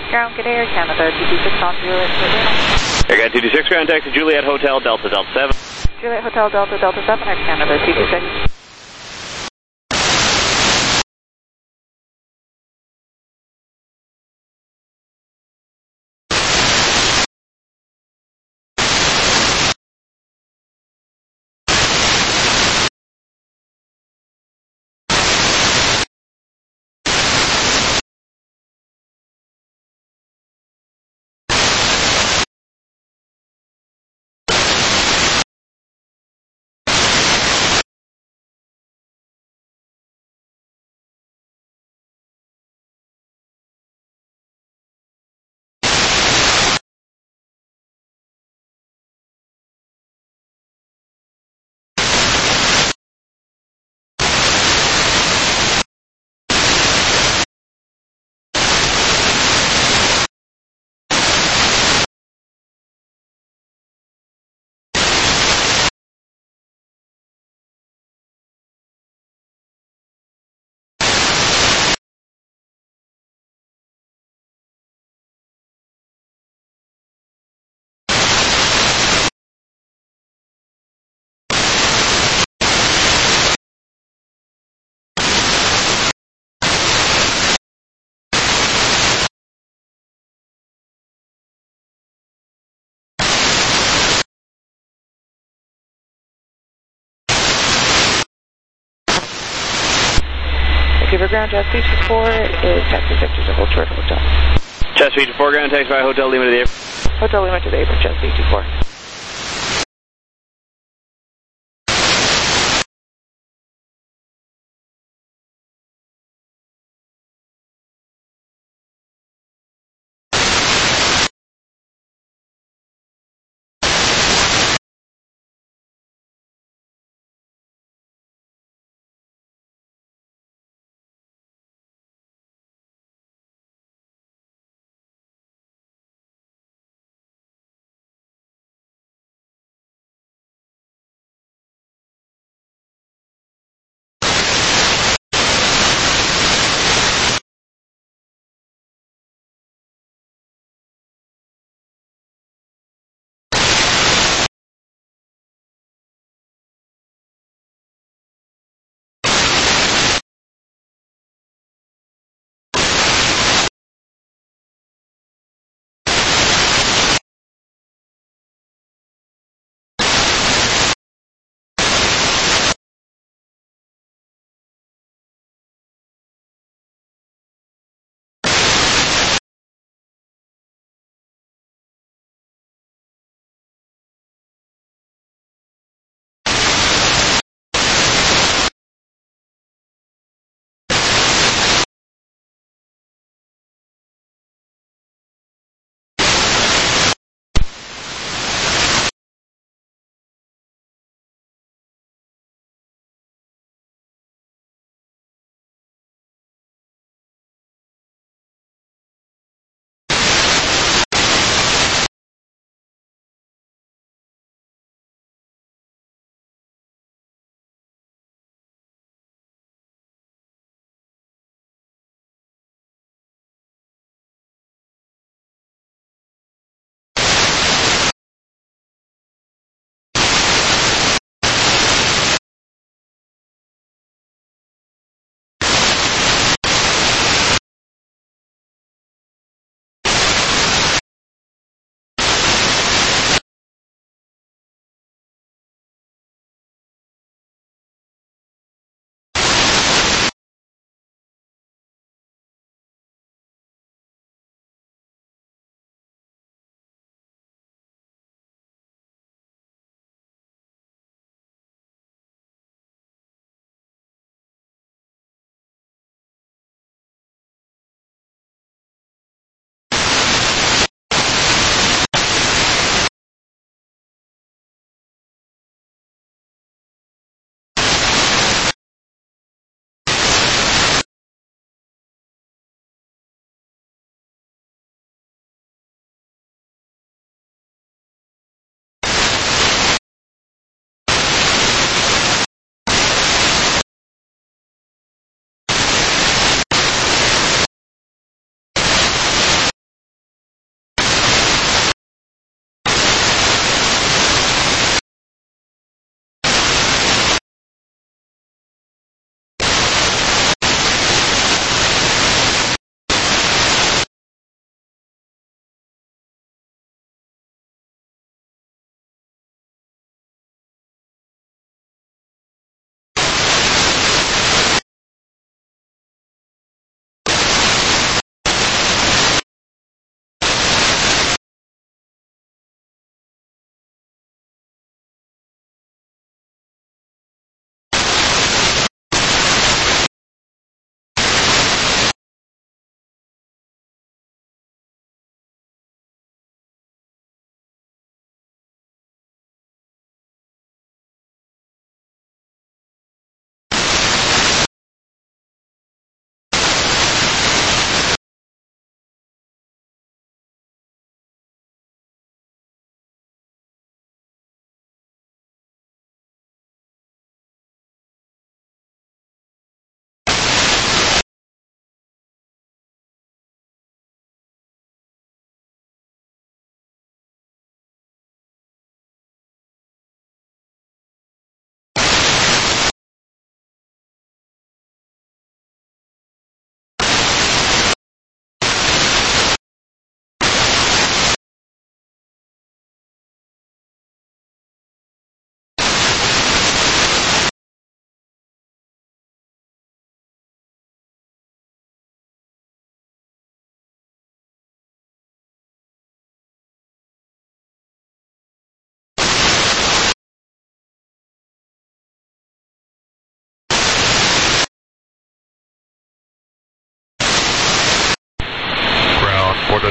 Ground, good air, Canada, 226 on Juliet, Air 226, ground taxi, Juliet Hotel, Delta, Delta 7. Juliet Hotel, Delta, Delta 7, Air Canada, 226. Vancouver Ground, Chesapeake 4 is taxi Victor to Hold Short Hotel. Chesapeake 4, ground taxi by Hotel Lima to the air. Hotel Lima to the April, Chesapeake 4.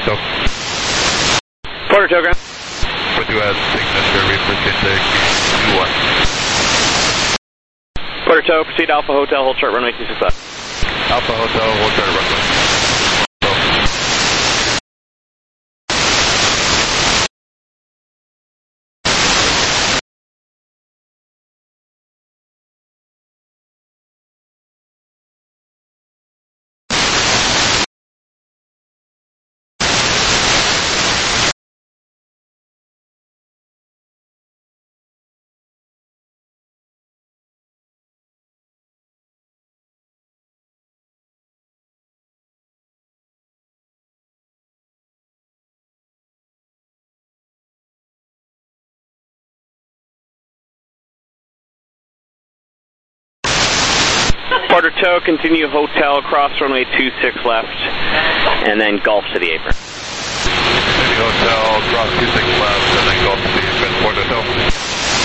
Tow. Porter Tow ground. With you as signature, we proceed to Q1. Porter Tow, proceed Alpha Hotel, hold short runway 26 left. Alpha Hotel, hold short runway. Tow. Porter Tow, continue hotel, cross runway 26 left, and then Gulf to the apron. City Hotel, cross 26 left, and then go to the apron, Porter Tow.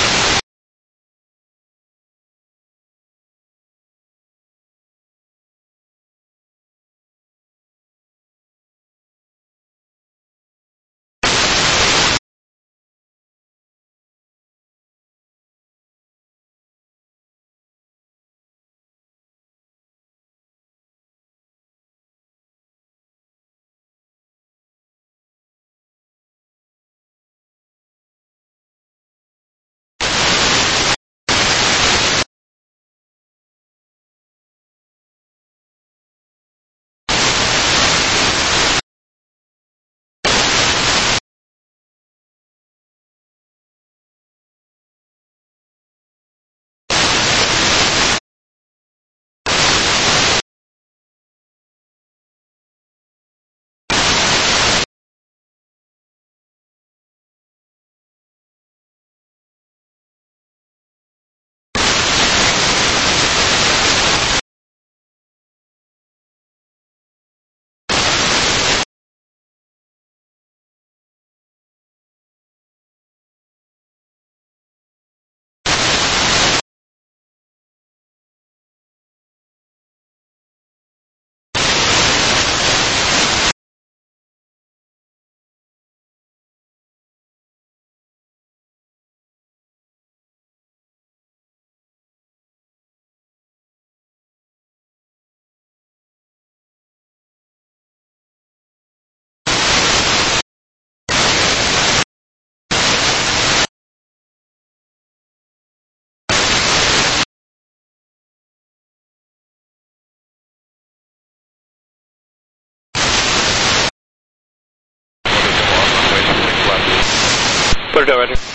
Porter Tow, roger.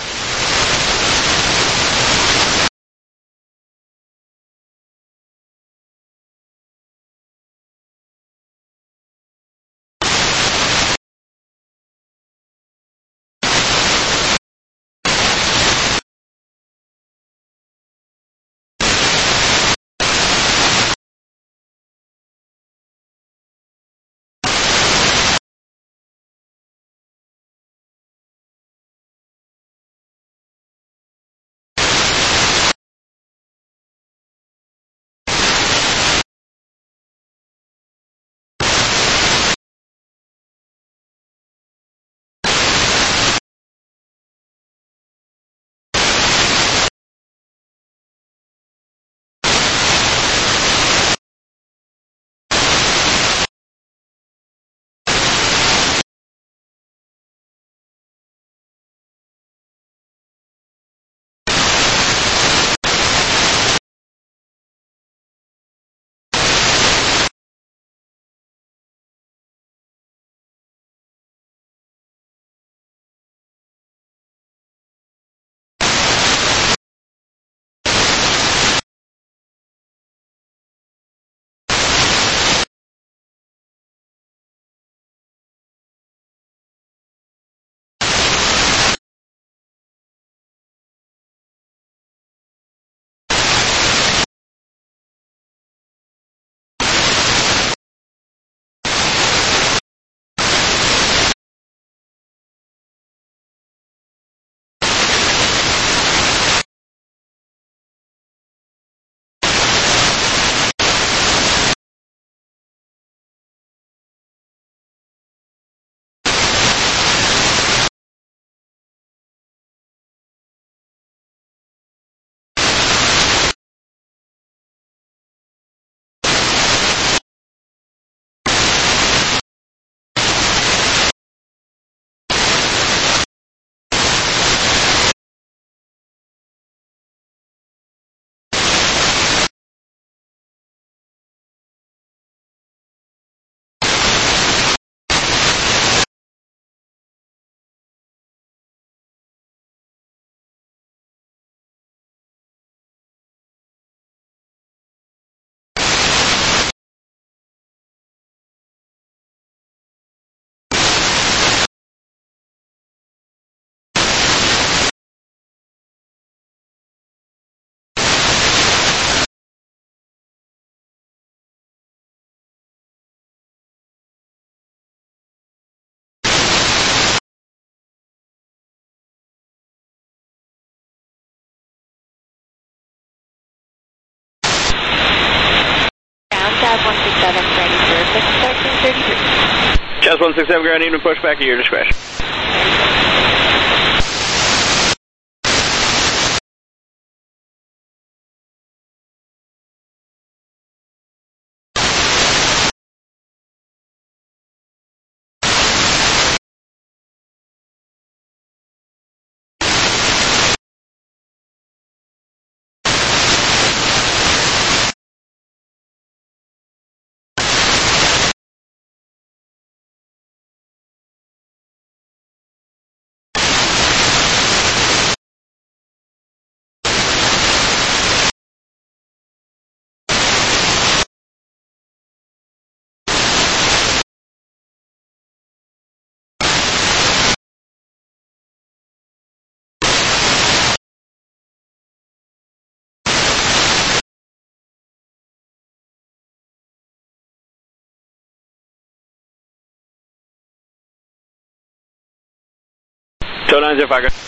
Chaz 167, Granny 06, 1333. Chaz 167, ground even push back at your discretion. Tow 905, go.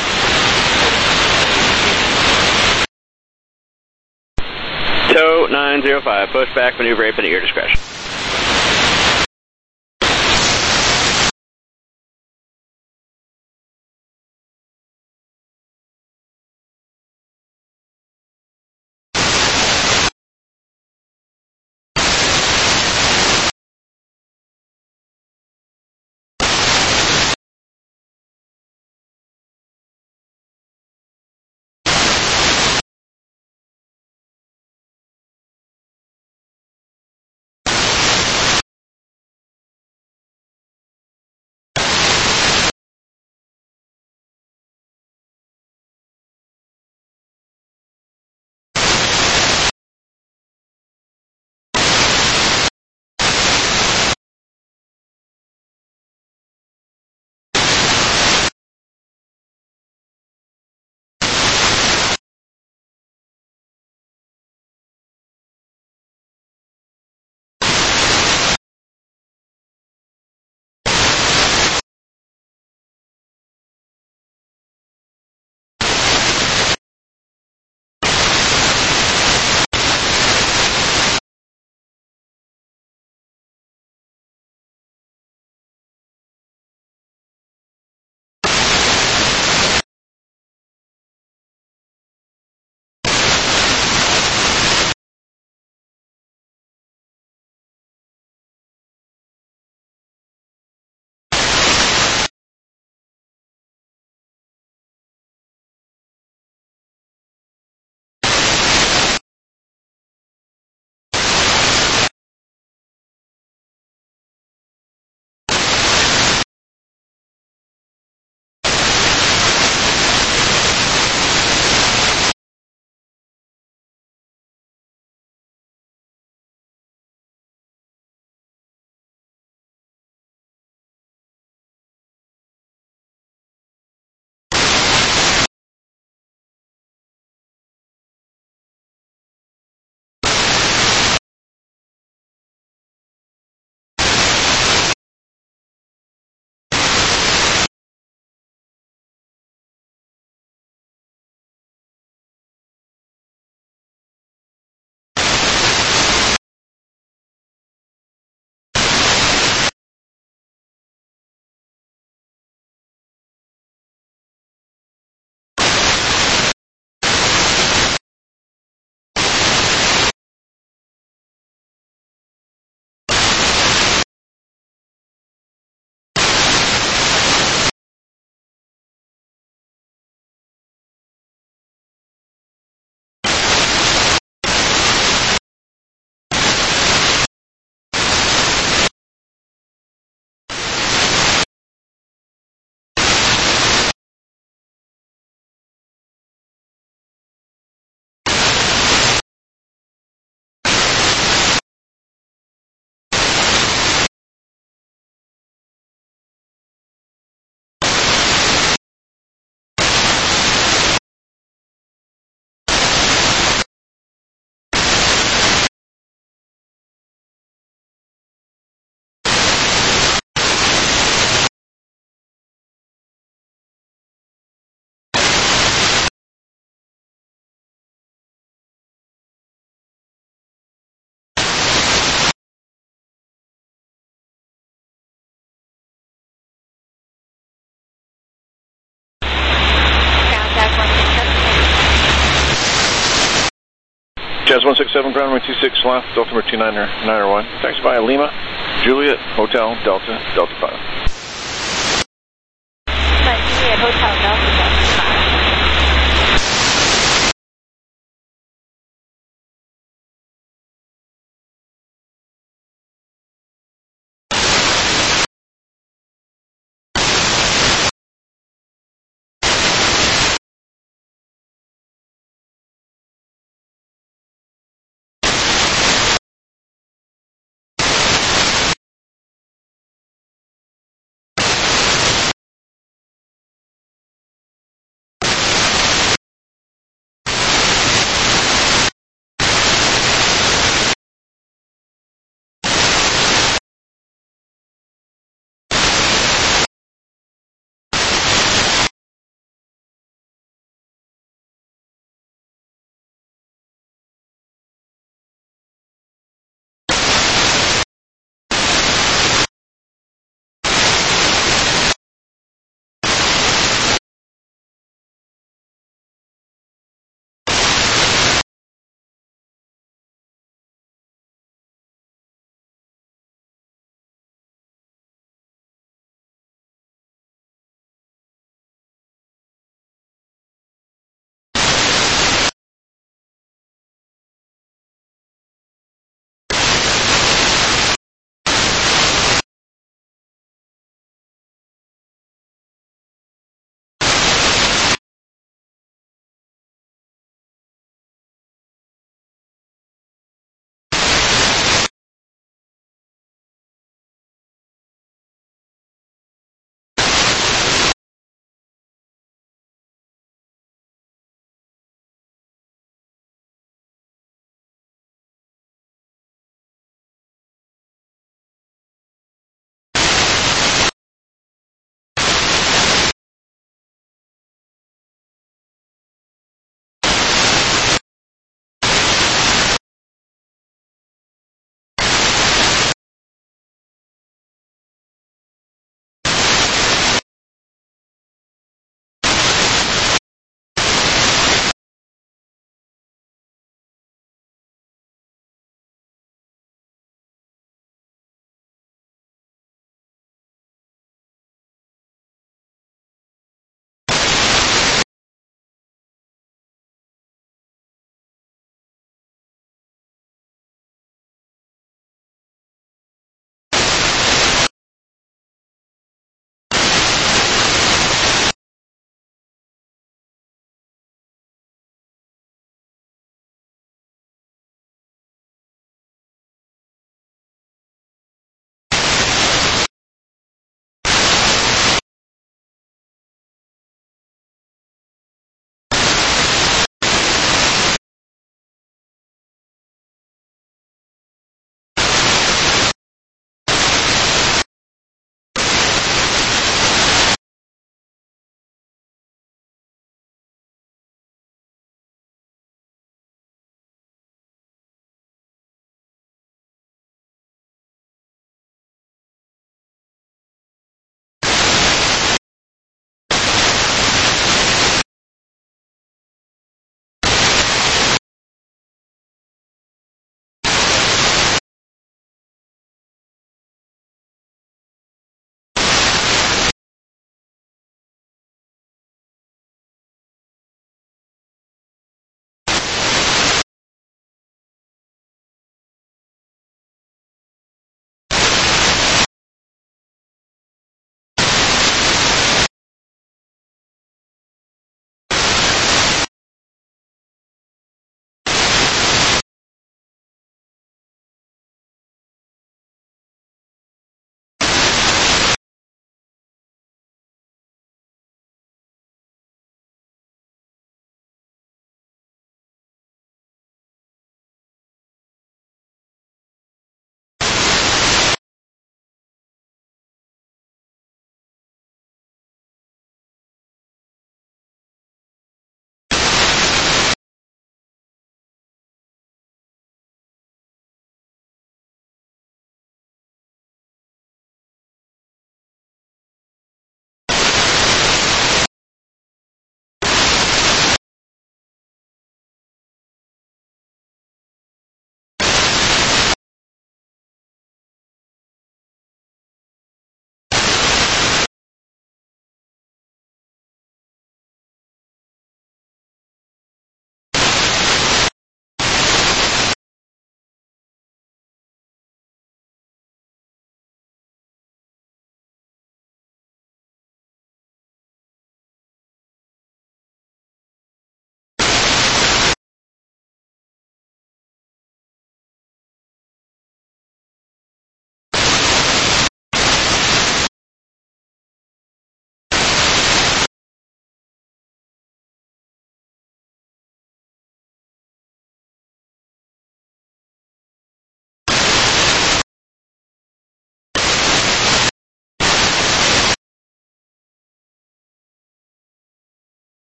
Tow 905, push back, maneuver 8 at your discretion. Jazz 167, ground runway 26 left, Delta number 291. Taxi by Lima, Juliet, Hotel, Delta, Delta 5. Juliet, Hotel, Delta, Delta 5.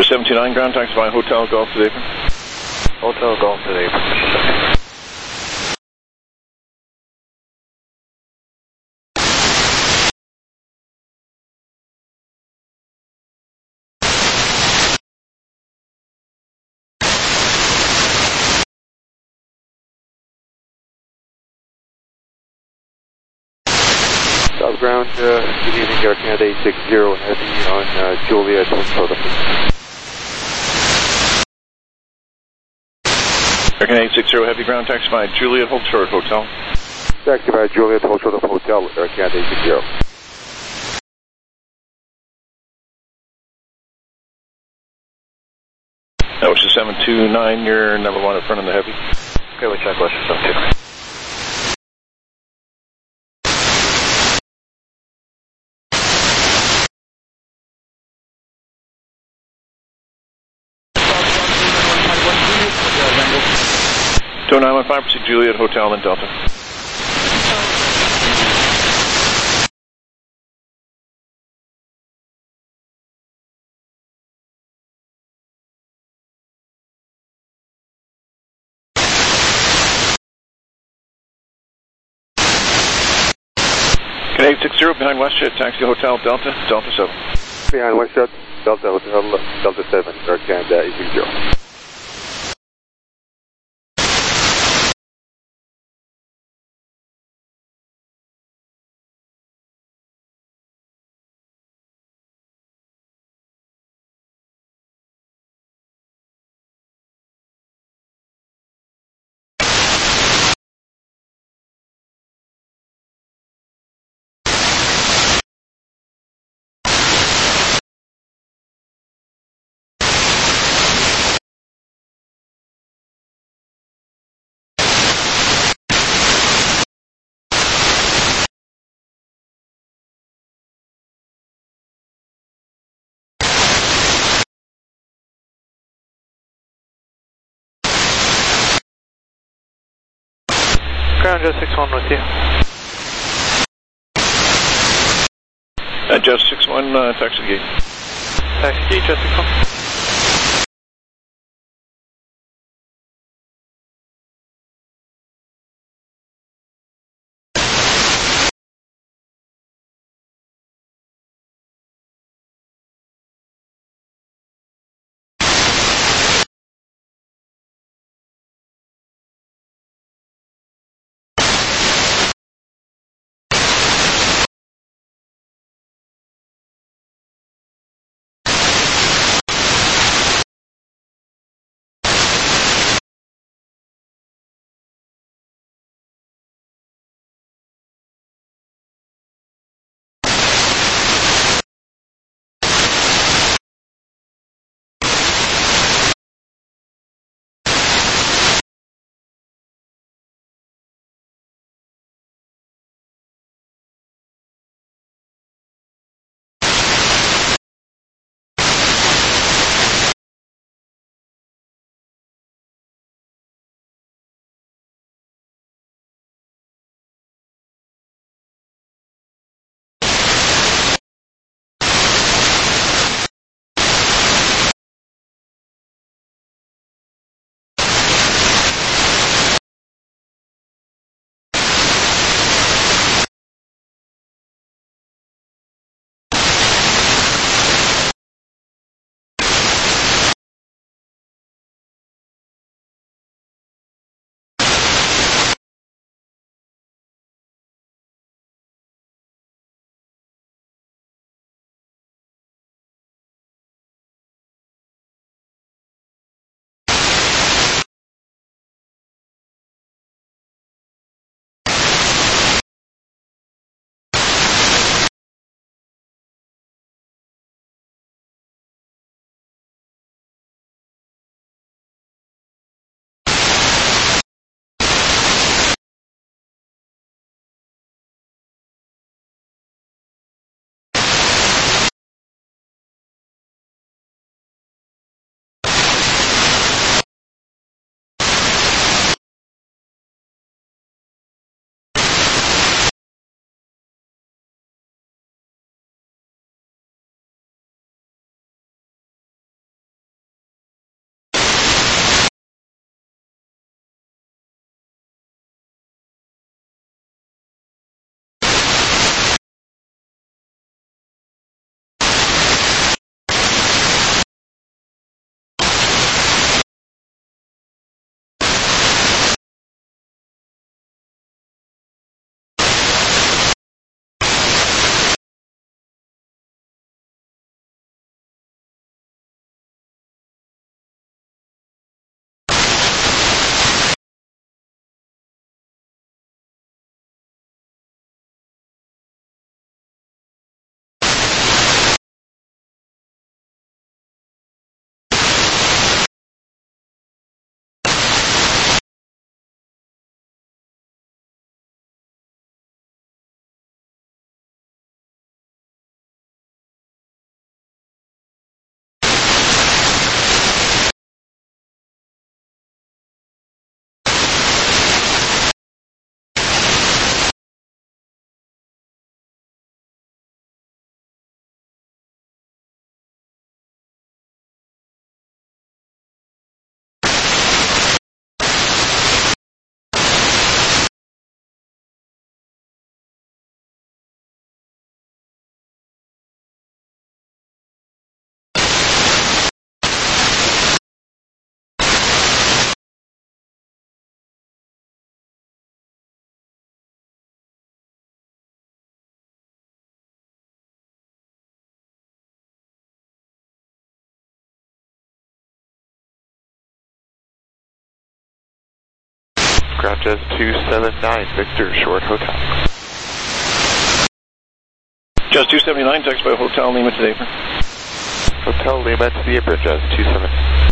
was 729 ground taxi by Hotel Golf to the apron. Hotel Golf to the apron. South ground, good evening, Air Canada 860 Heavy on Juliet Hotel. Air Canada 860 Heavy ground taxi by Juliet Hotel. Taxi by Juliet Hotel, Air Canada 860. That was 729, you're number 1 in front of the Heavy. Okay, we'll check Western 729. So 915, proceed Juliet Hotel and Delta. Canadian 60 behind WestJet, taxi Hotel Delta, Delta 7. Behind WestJet, Delta Hotel, Delta 7, Air Canada 860. Ground Just 61 with you. Just 61, taxi gate. Taxi gate, Just 61. Ground Jazz 279, Victor, short hotel. Jazz 279, text by Hotel Lima to the apron. Hotel Lima to the apron, Jazz 279.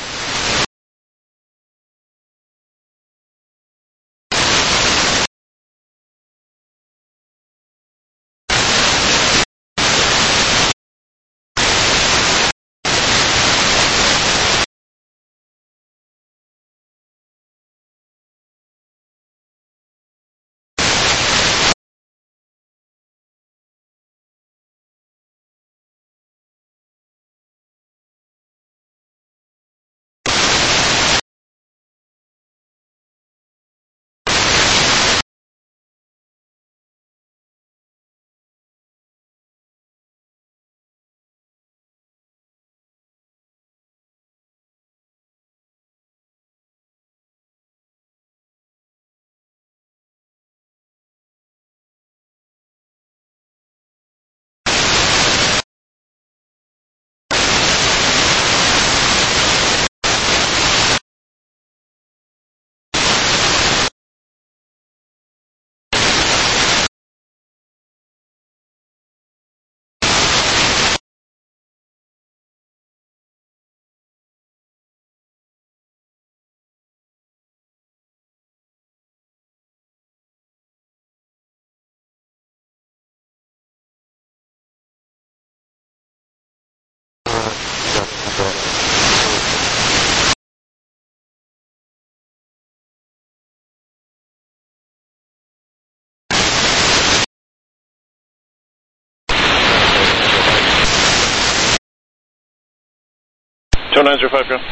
Tow 905, go.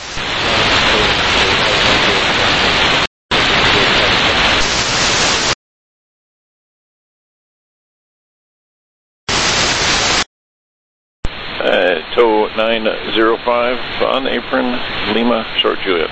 Tow 905 on apron, Lima, short Juliet.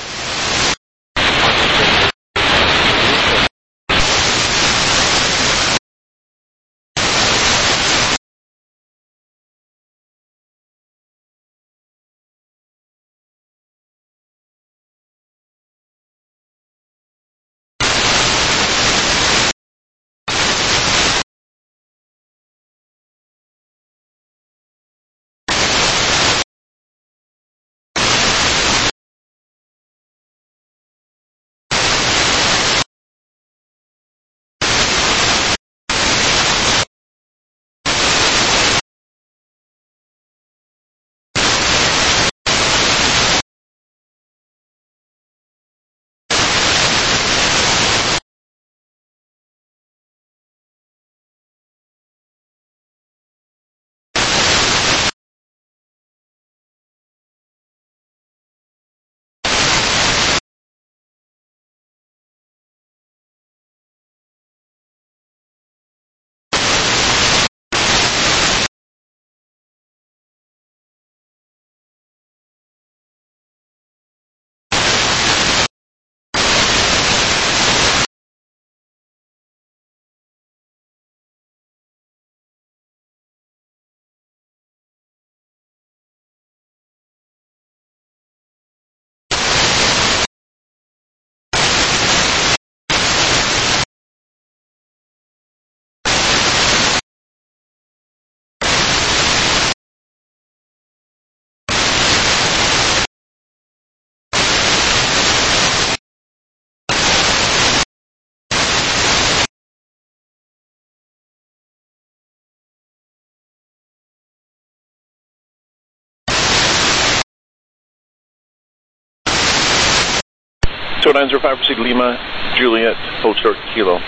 Tow 905, proceed Lima, Juliet, hold short Kilo.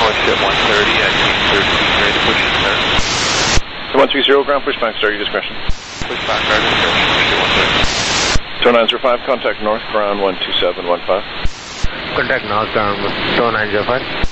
ship 130 at Team 13, ready to push in, sir. 130, ground pushback, sir, your discretion. Pushback, our discretion, ship 130. Tow 905, contact north, ground 12715. Contact north, ground 2905.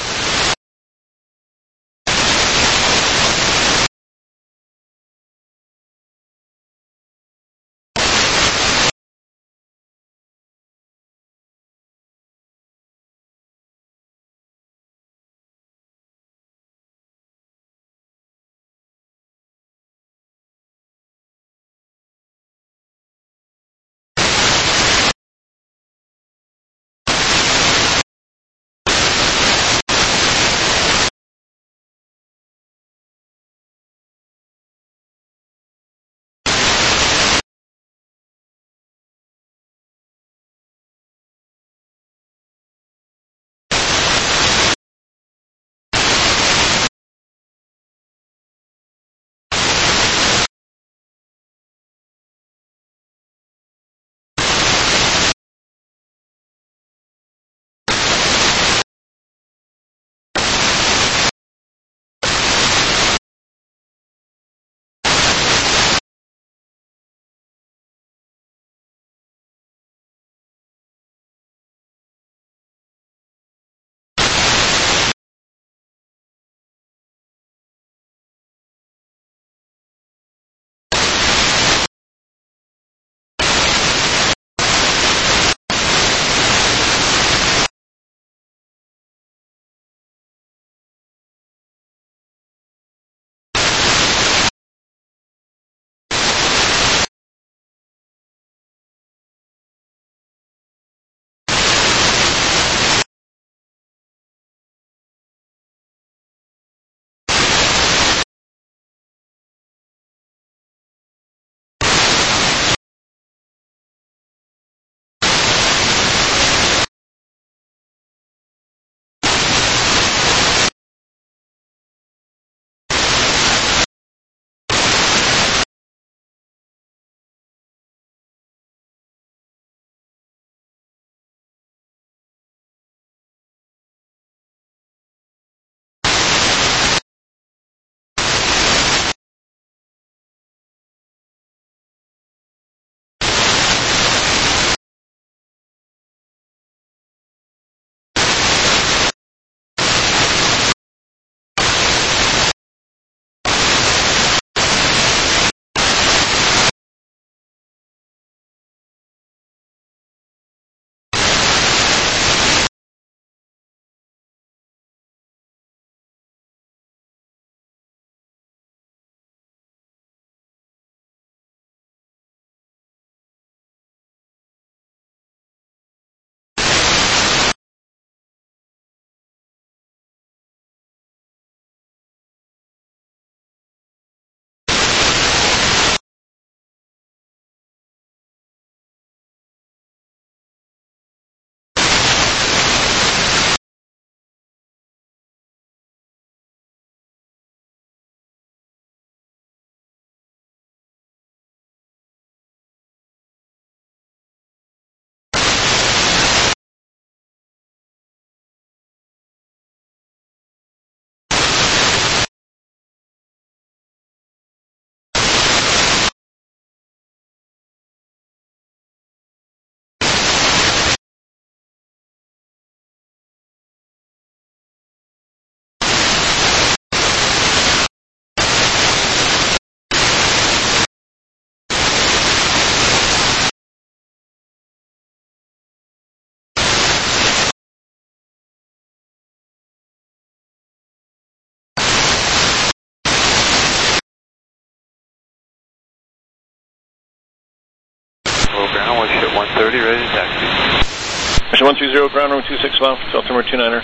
Ground, one ship 130, ready to taxi. Mission 130, ground room 26 left, altimeter 29er,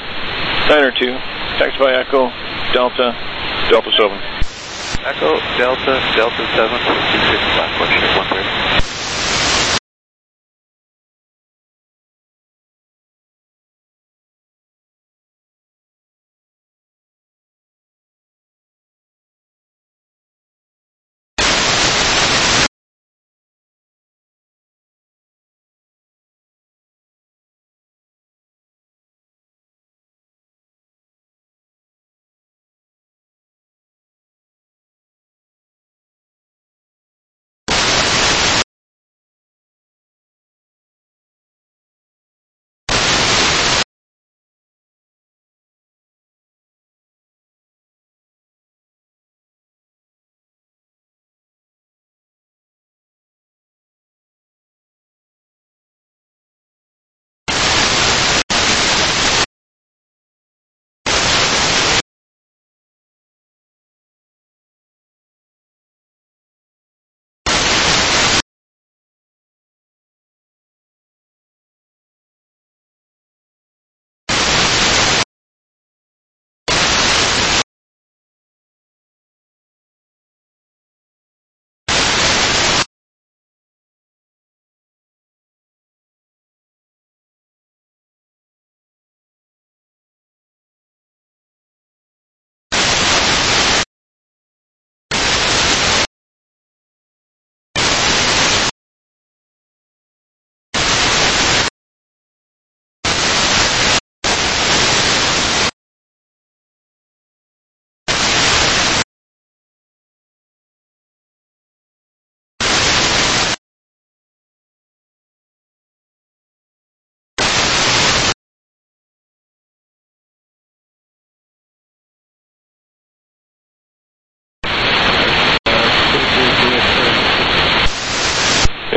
902, taxi by Echo, Delta, Delta 7. Echo, Delta, Delta 7, 26 left, one ship 130.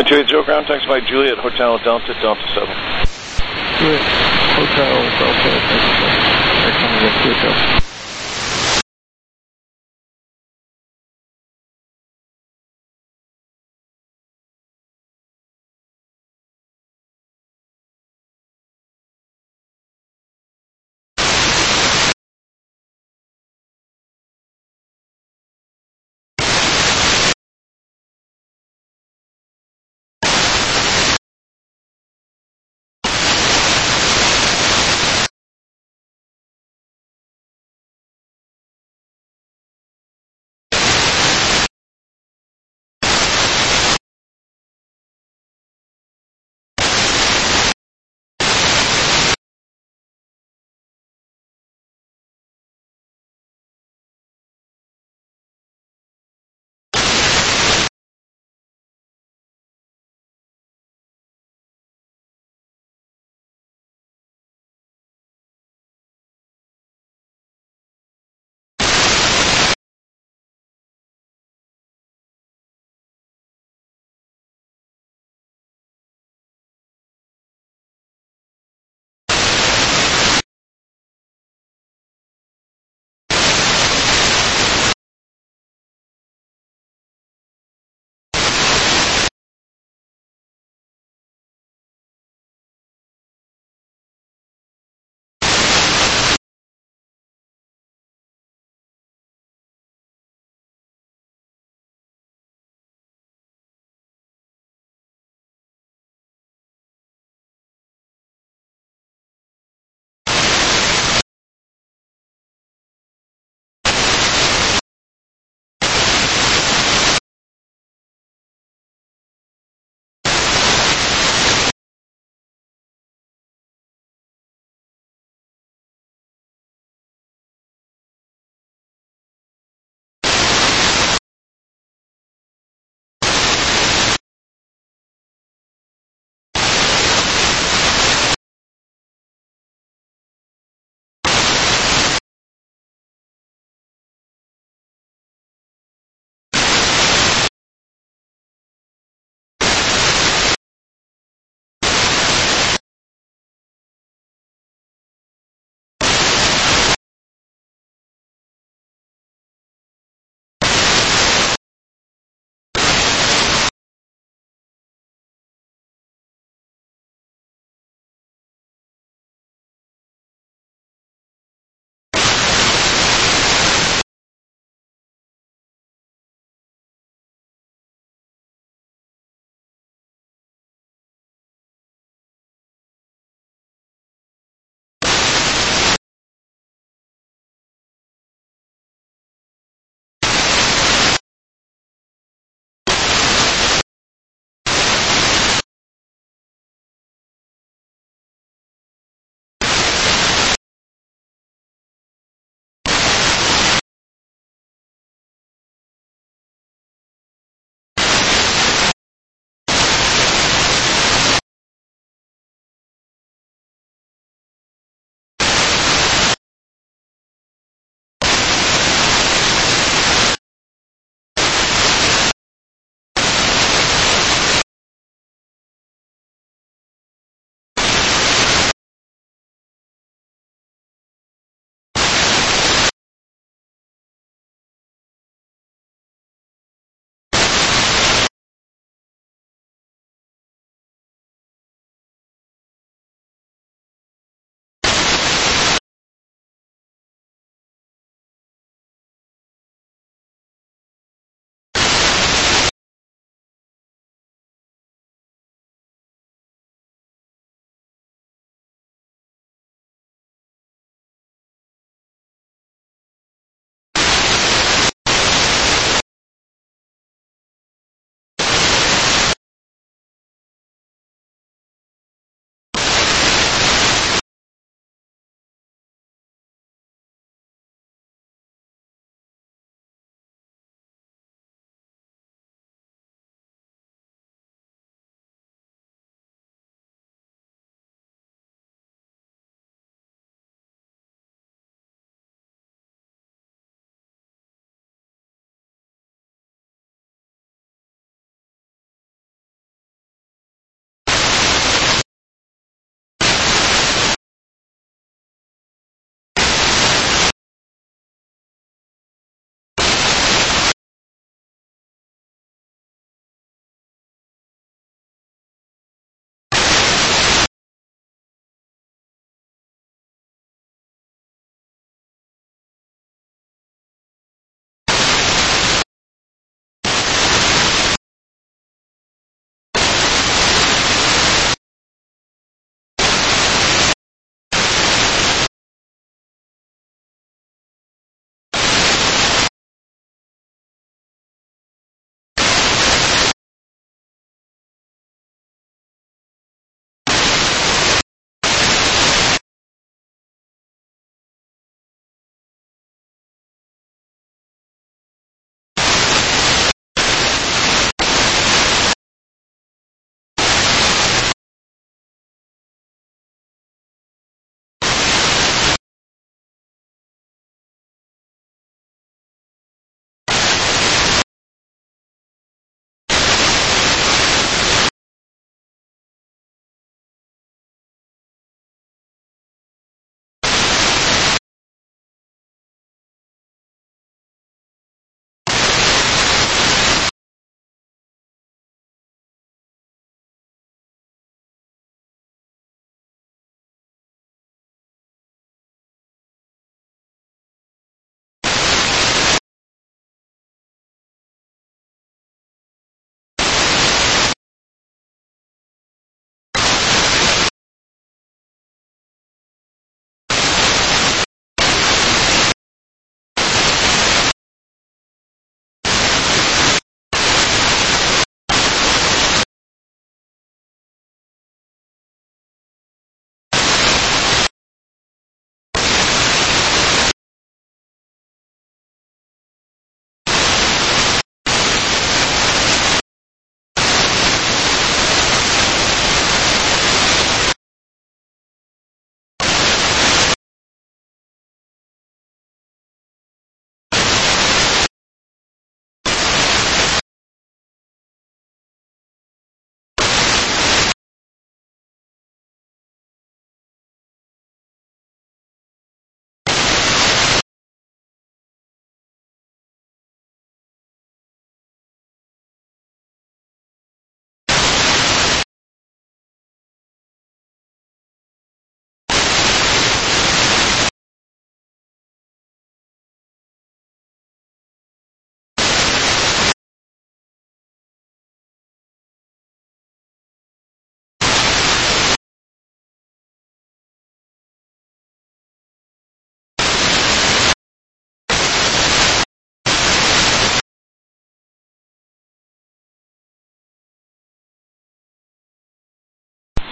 280 ground, taxi by Juliet, Hotel Delta, Delta 7. Juliet, Hotel Delta, Delta 7. They're coming in Juliet Delta.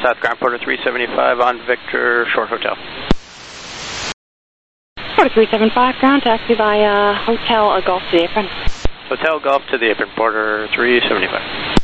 South Ground Porter 375 on Victor, short hotel. Porter 375, ground taxi by Hotel Golf to the apron. Hotel Golf to the apron, Porter 375.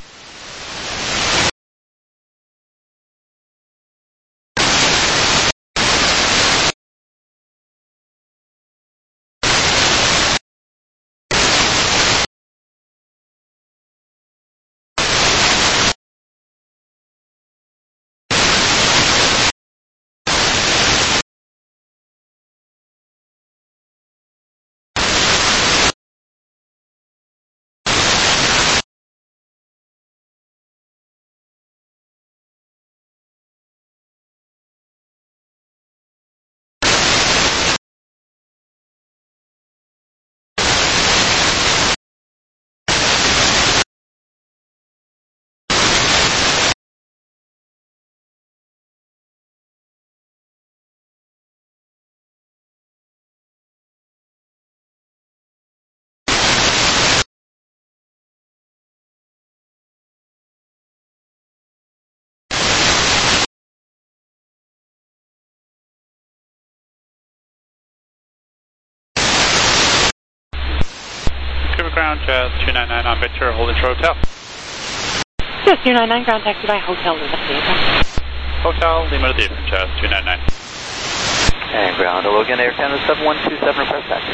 Ground, Jazz 299 on Victor, Holding Shore Hotel. Jazz 299, ground taxi by Hotel Lima to the apron. Hotel Lima to the apron, Jazz 299. And ground, Logan Air Canada 7127, request taxi.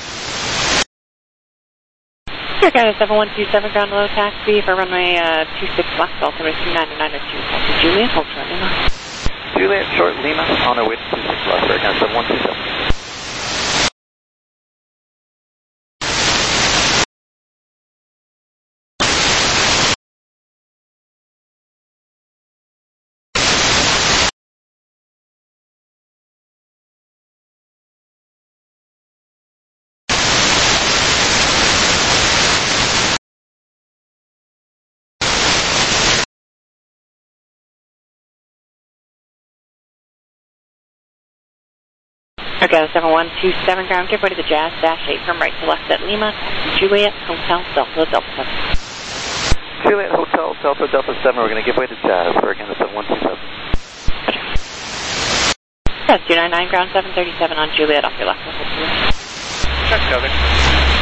Air Canada 7127, ground low taxi for runway 26 left, altimeter 299 or 2 Juliet, hold short Lima. Juliet, short Lima, on our way to 26 left, Air Canada 7127. Okay, 7127, ground, give way to the Jazz, dash 8 from right to left at Lima, Juliet, Hotel, Delta, Delta 7. Juliet, Hotel, Delta, Delta 7, we're going to give way to Jazz for again the 7127. Jazz 299, ground 737 on Juliet, off your left. Check, Delta.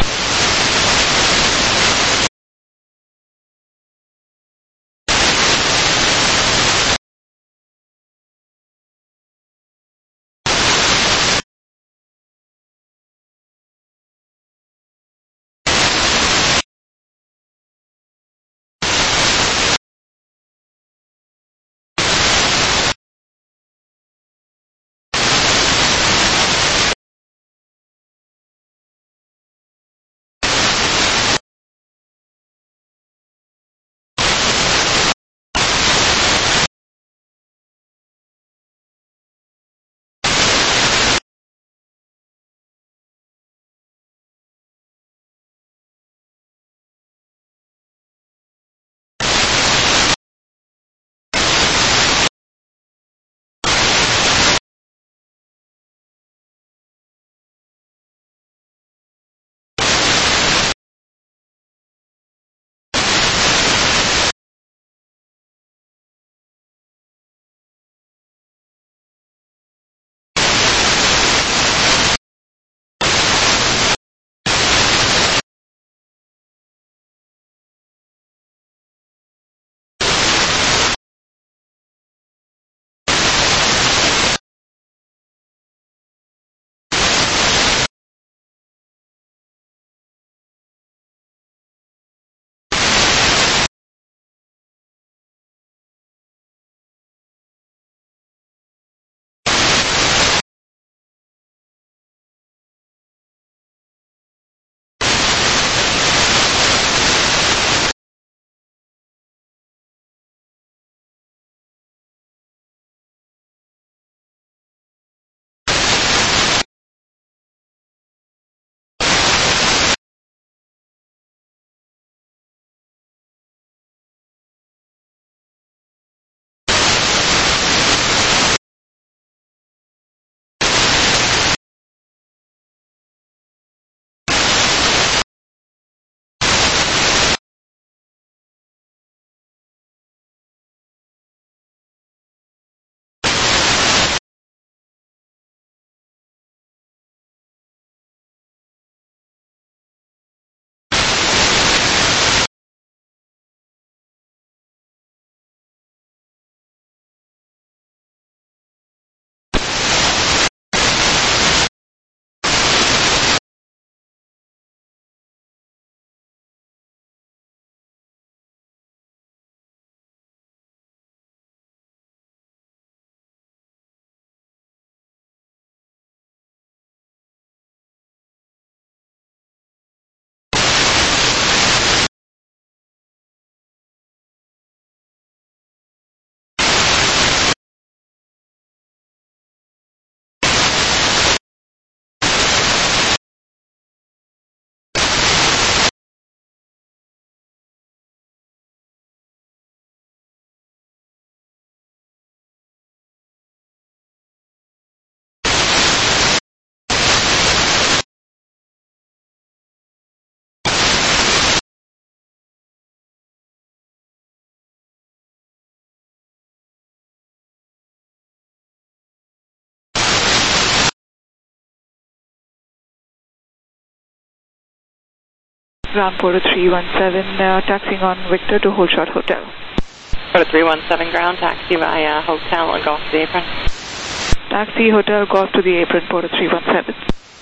Ground Porter 317, taxiing on Victor to Hold Short Hotel. Porter 317 ground, taxi via Hotel and Golf to the apron. Taxi Hotel Golf to the apron, Porter 317.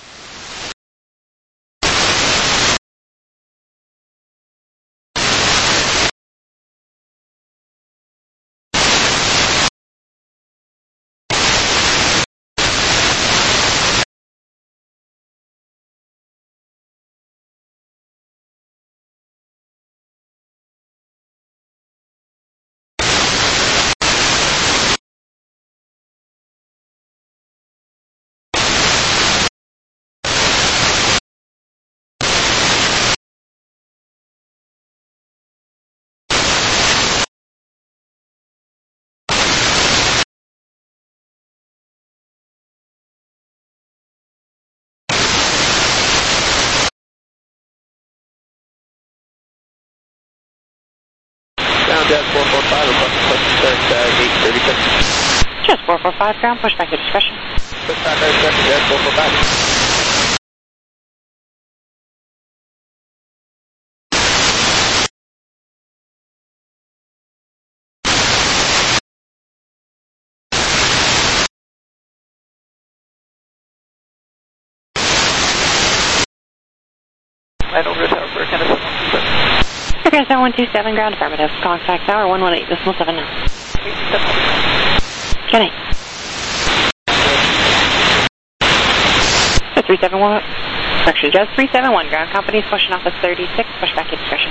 Jet 445, requesting push start 8:37. Just 445 ground, push back to discretion. Push back to discretion, Jet 445. Right over the tower for Kenneth 127. Okay, 127 ground, affirmative. Calling Fax Tower 118.7 now. Kenny. 371. Correction, just 371 ground. Company's pushing off at 36. Push back to discretion.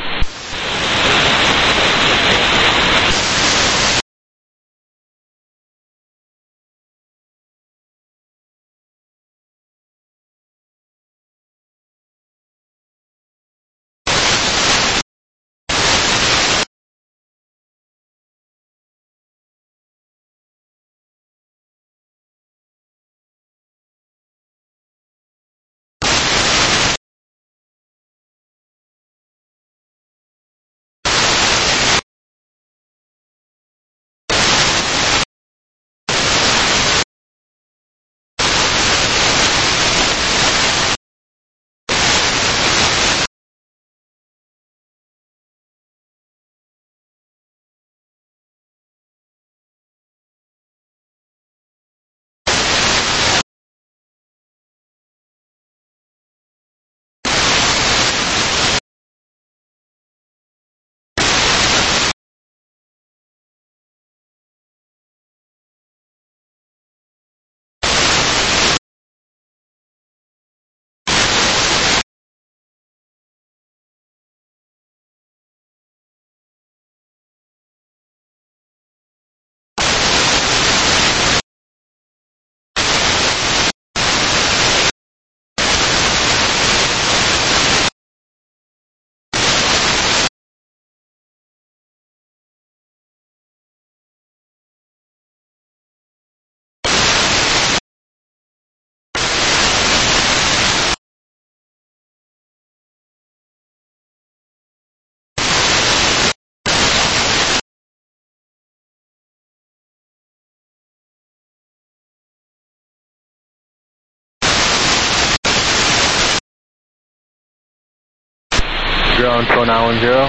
Ground 4910.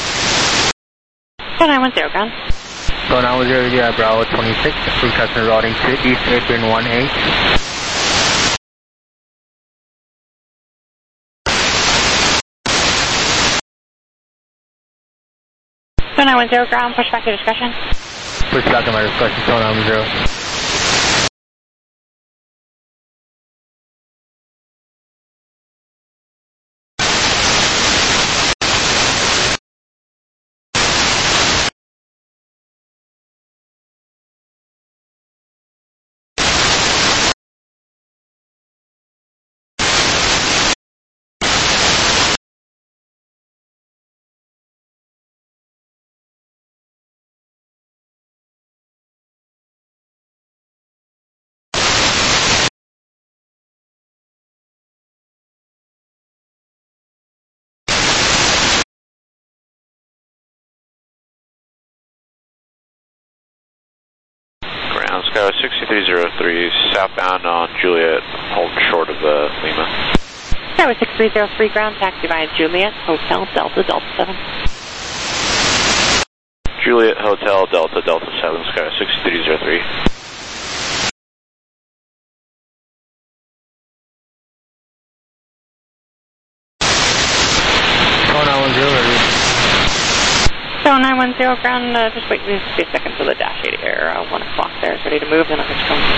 910 ground. 4910, yeah, Bravo 26. Full customer routing to East Apron 18. 910 ground, push back to discretion. Push back to my discretion, 4910. Sky 6303, southbound on Juliet, hold short of Lima. That was 6303 ground, taxi via Juliet, Hotel, Delta, Delta 7. Juliet, Hotel, Delta, Delta 7, Sky 6303. So 910 ground, just wait a second for the dash 8 air. 1 o'clock there is ready to move, then I'll get you going.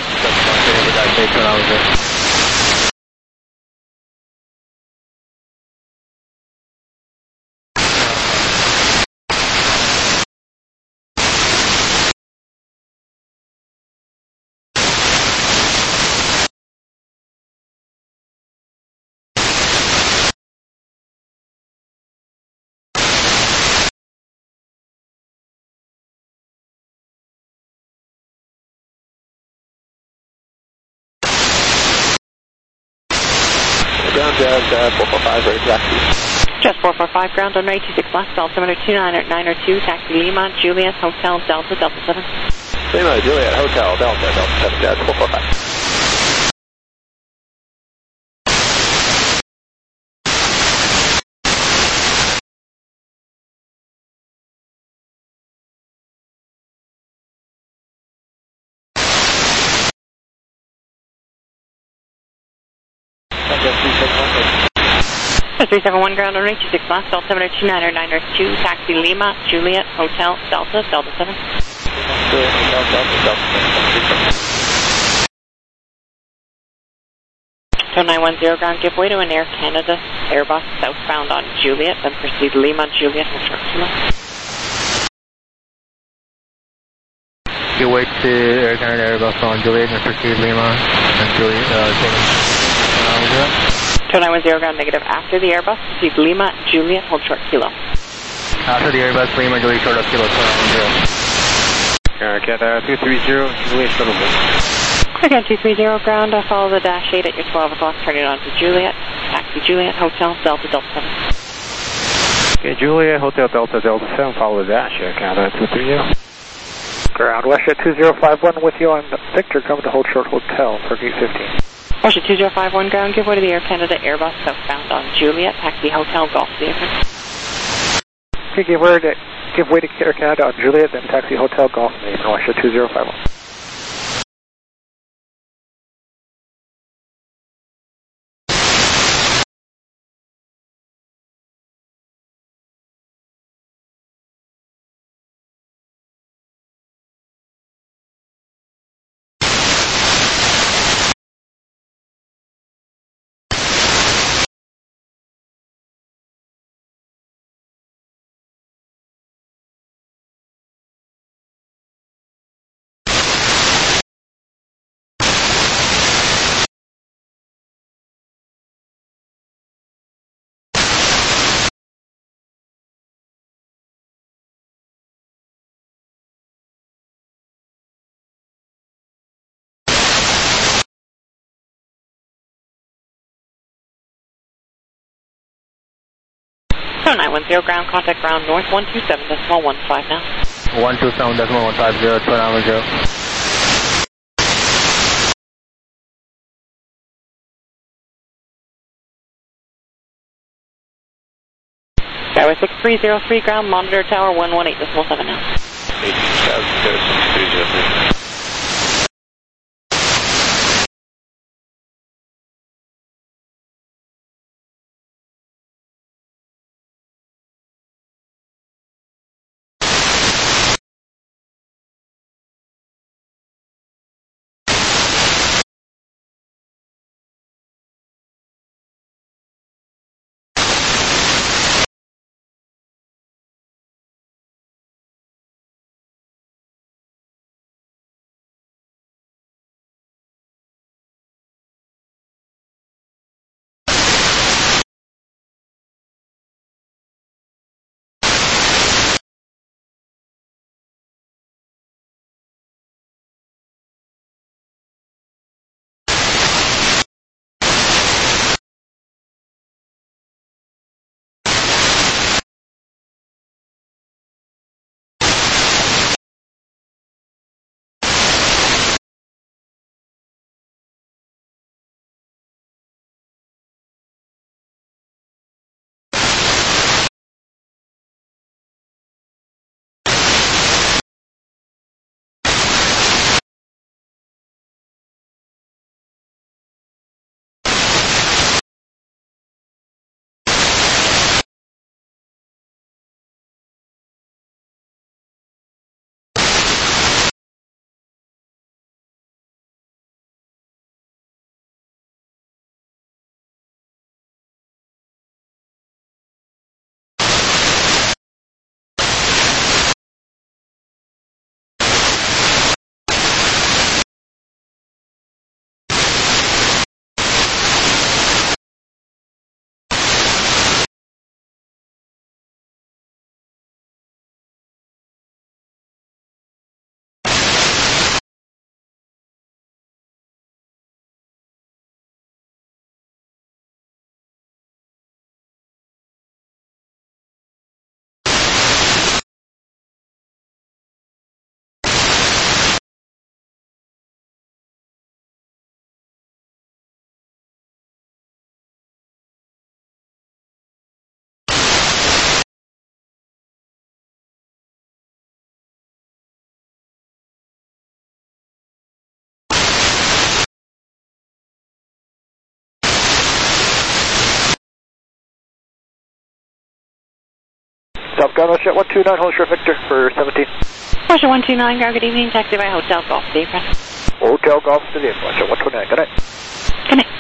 Ground Jazz 445, ready to taxi. Just 445 ground on 26 left, altimeter 2902, taxi Lima, Juliet, Hotel, Delta, Delta 7. Lima, Juliet, Hotel, Delta, Delta 7, Jazz 445. Just 371 ground on 26 left, altimeter 2902, taxi Lima, Juliet, Hotel, Delta, Delta 7. Juliet, Hotel, Delta, Delta 7. So 910 ground, give way to an Air Canada Airbus southbound on Juliet, then proceed Lima, Juliet, and Kilo. Give way to Air Canada Airbus on Juliet and proceed Lima and Juliet. 2910 ground negative after the Airbus, proceed Lima, Juliet, hold short Kilo. After the Airbus, Lima, Juliet, short of Kilo, 2910. Air Canada 230, Juliet, shuttle bus. Again, 230 ground, follow the dash 8 at your 12 o'clock, turn it on to Juliet, taxi Juliet, Hotel, Delta, Delta 7. Okay, Juliet, Hotel, Delta, Delta 7, follow the dash, Air Canada 230. Ground, WestJet 2051 with you on Victor, coming to hold short Hotel for gate 15. WestJet 2051 ground, give way to the Air Canada Airbus southbound on Juliet, taxi Hotel, Golf Theater. Okay, give way to Air Canada on Juliet, then taxi Hotel, Golf Theater, WestJet 2051. So 910 ground, contact ground north 127.15 now. 127.150, 2910. Tower 6303 ground, monitor tower 118.7 now. 6303. South Ground, Russia 129, hold short Victor for 17. Russia 129, ground, good evening, taxi by Hotel Golf to the apron. Hotel Golf to the apron, Russia 129, good night. Good night.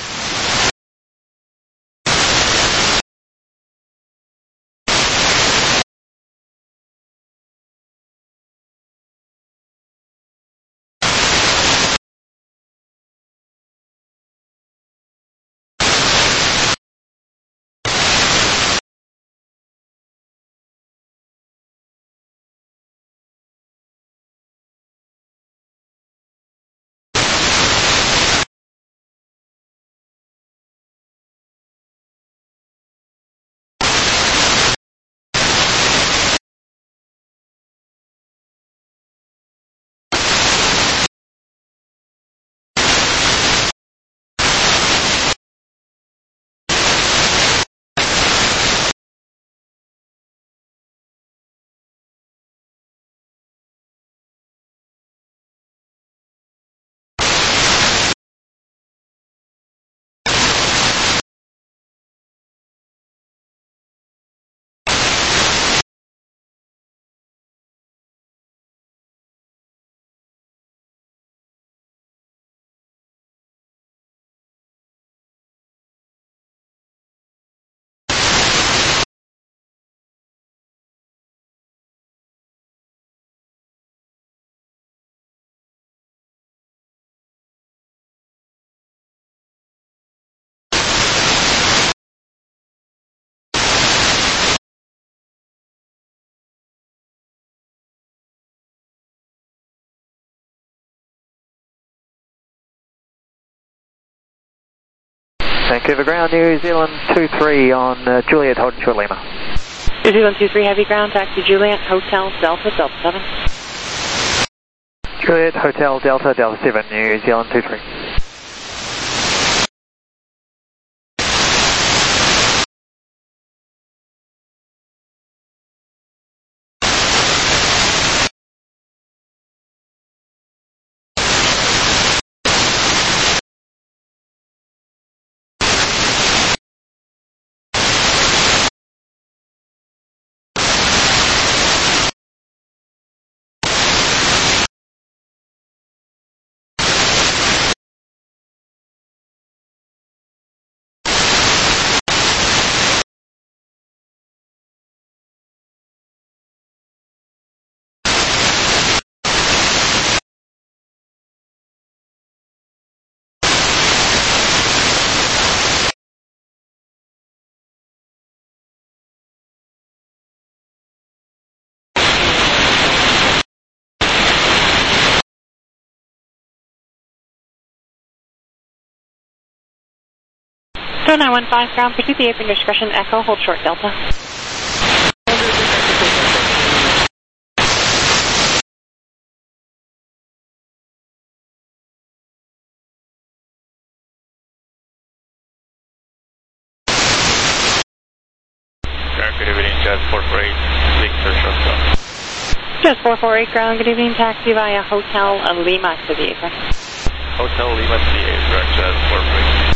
Vancouver Ground, New Zealand 23 on Juliet, holding short Lima. New Zealand 23, heavy ground, taxi Juliet, Hotel Delta, Delta 7. Juliet, Hotel Delta, Delta 7, New Zealand 23. So 915, ground, pursue the apron, discretion, Echo, hold short Delta. Ground, good evening, Jazz 448, Victor, short stop. Jazz 448, ground, good evening, taxi via Hotel Lima to the apron. Hotel Lima to the apron, Jazz 448.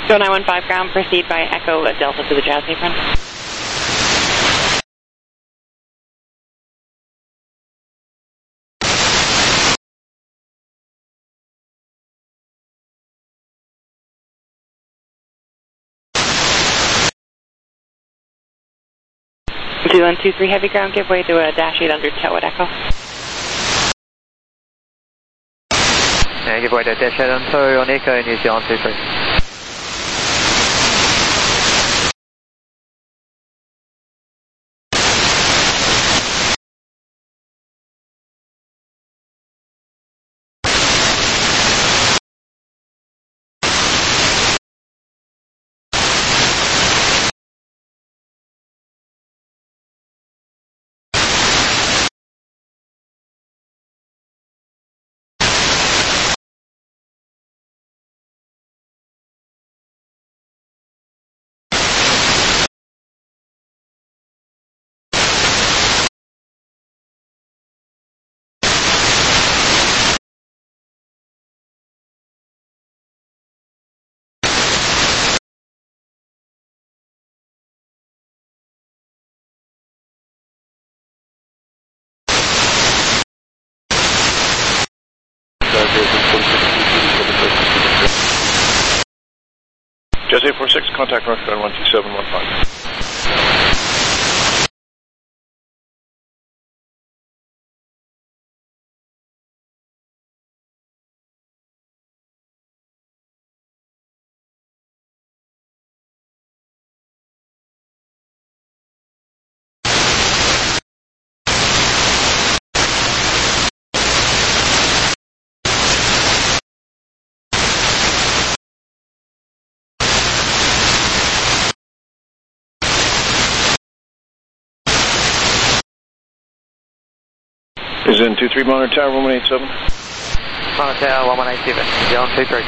915 ground, proceed by Echo Delta to the Jazz apron. Zealand 23 heavy ground, give way to a dash 8 under tow at Echo. Yeah, give way to dash 8 on tow on Echo, New Zealand 23. Jazz 846, contact North Ground 12715. Is in 23 Monitor Tower 1187. Monitor Tower 1187, New Zealand 23.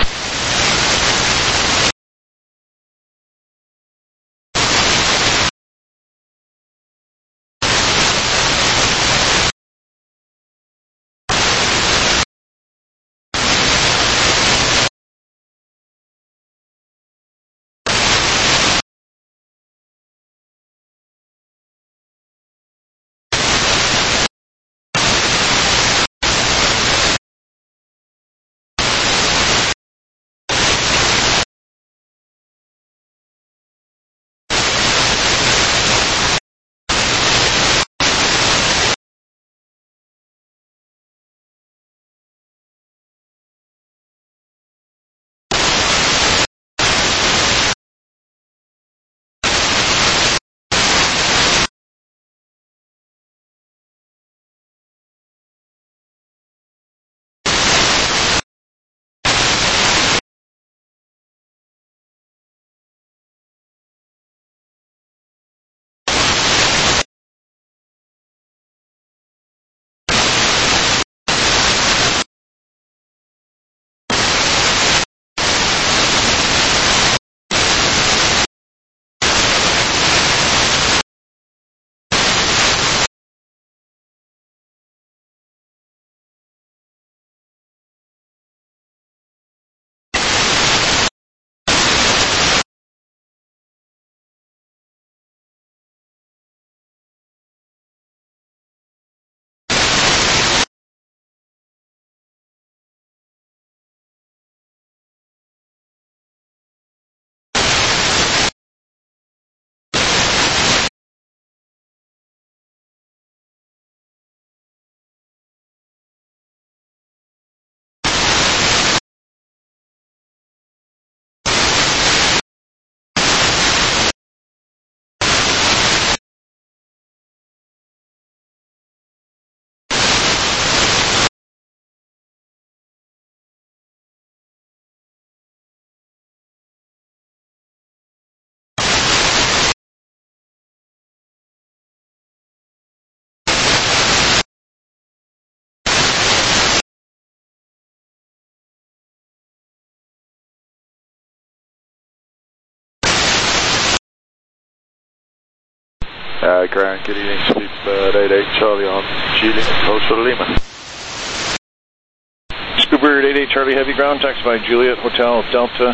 Ground, good evening, sleep 88 Charlie on Juliet, Hotel Lima. Scoobird 88 Charlie heavy ground, taxi by Juliet Hotel Delta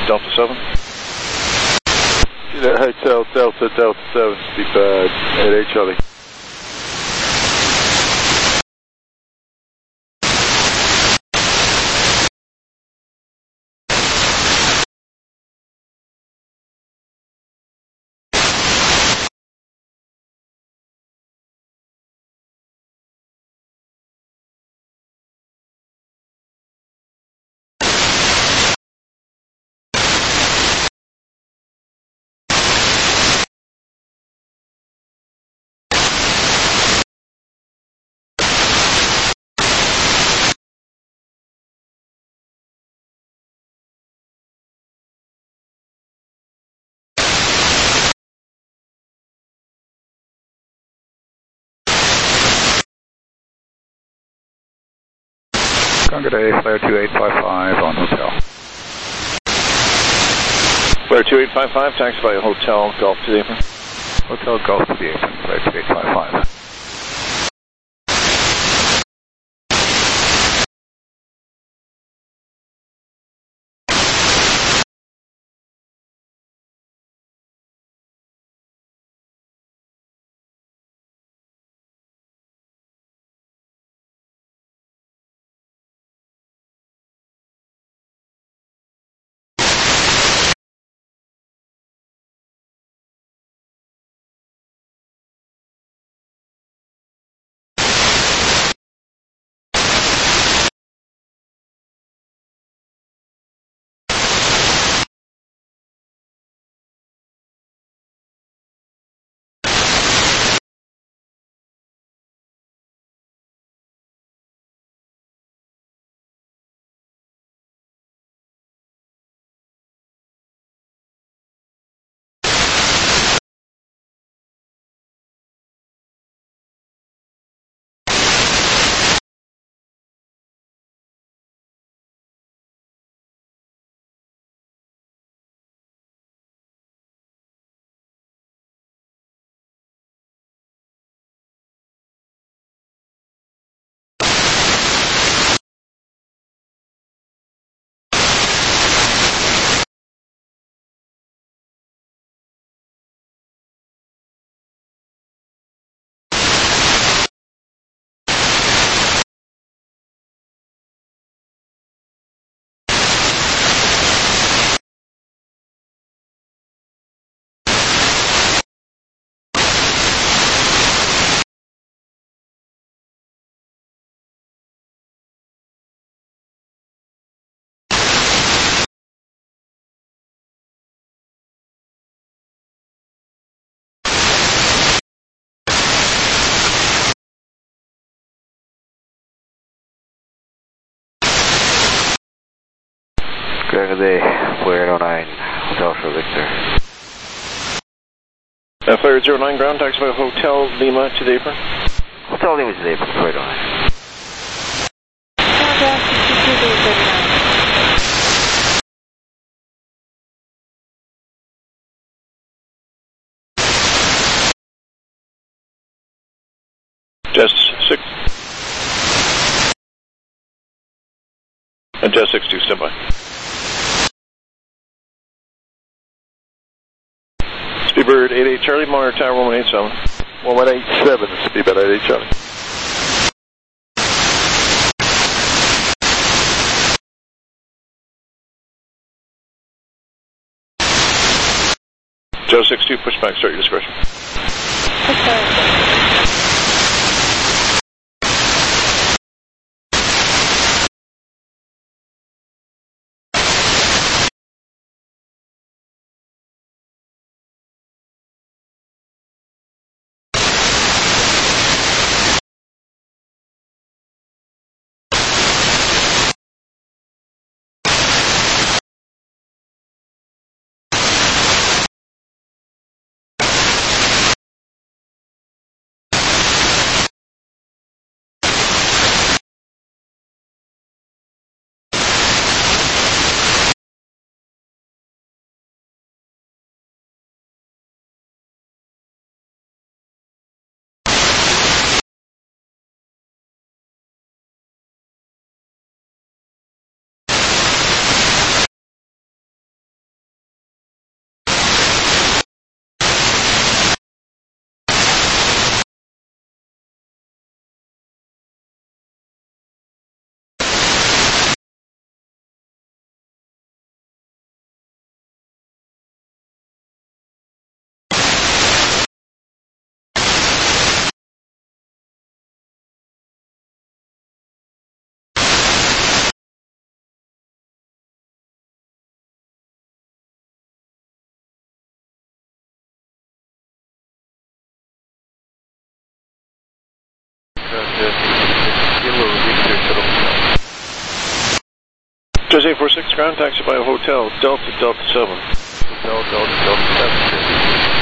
Delta 7. Juliet Hotel, Delta 7, speed bird, 88 Charlie. Conga Day, flare 2855 on hotel. Flare 2855, taxi by Hotel Golf to the apron. Hotel Golf to the apron, flare 2855. Conga Day, flare 09, Hotel for Victor. Flare 09, ground taxi by Hotel Lima to the apron. Hotel Lima to the apron, flare 09. Just 6. And Just 62, stand by. Speedbird 88 Charlie, monitor tower 1187. 1187, Speedbird 88 Charlie. Joe 62, pushback, start your discretion. Okay. Jazz 846, ground taxi by Hotel Delta, Delta 7. Hotel, Delta, Delta 7.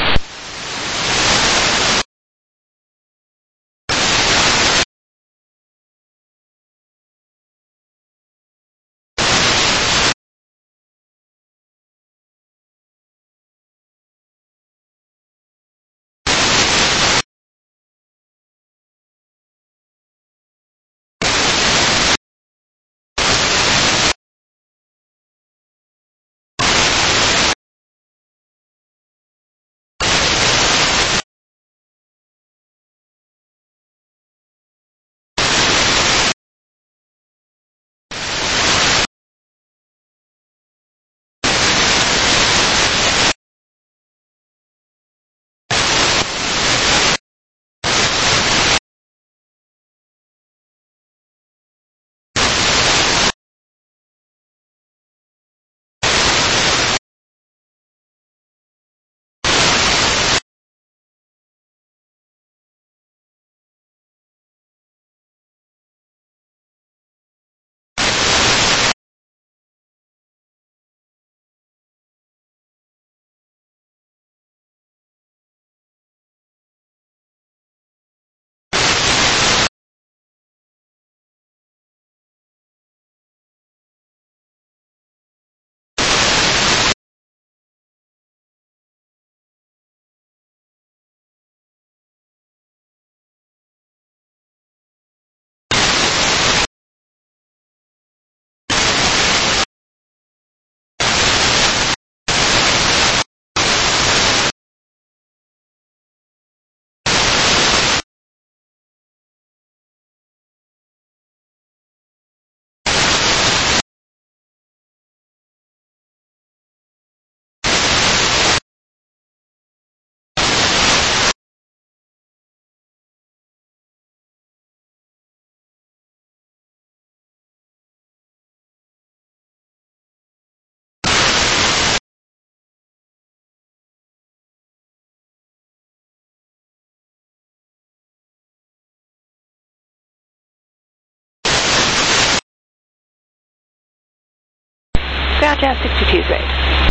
Ground Jazz 62 grade.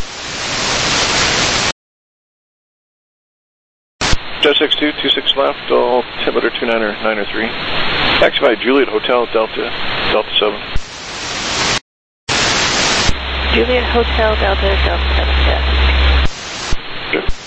Jazz 62, 26 left, altimeter 29er, 903. Taxi by Juliet Hotel Delta, Delta 7. Juliet Hotel Delta, Delta 7, Jazz. Good.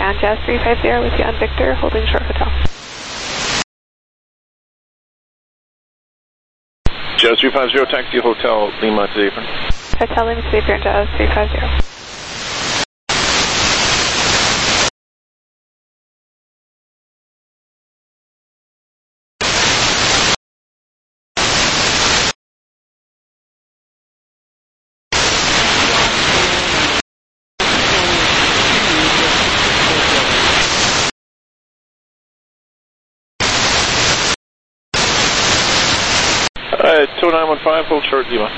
ground, Jazz 350 with you on Victor, holding short hotel. Jazz 350, taxi Hotel Lima to apron. Hotel Lima to apron, Jazz 350. Alright, 2915, hold short Lima.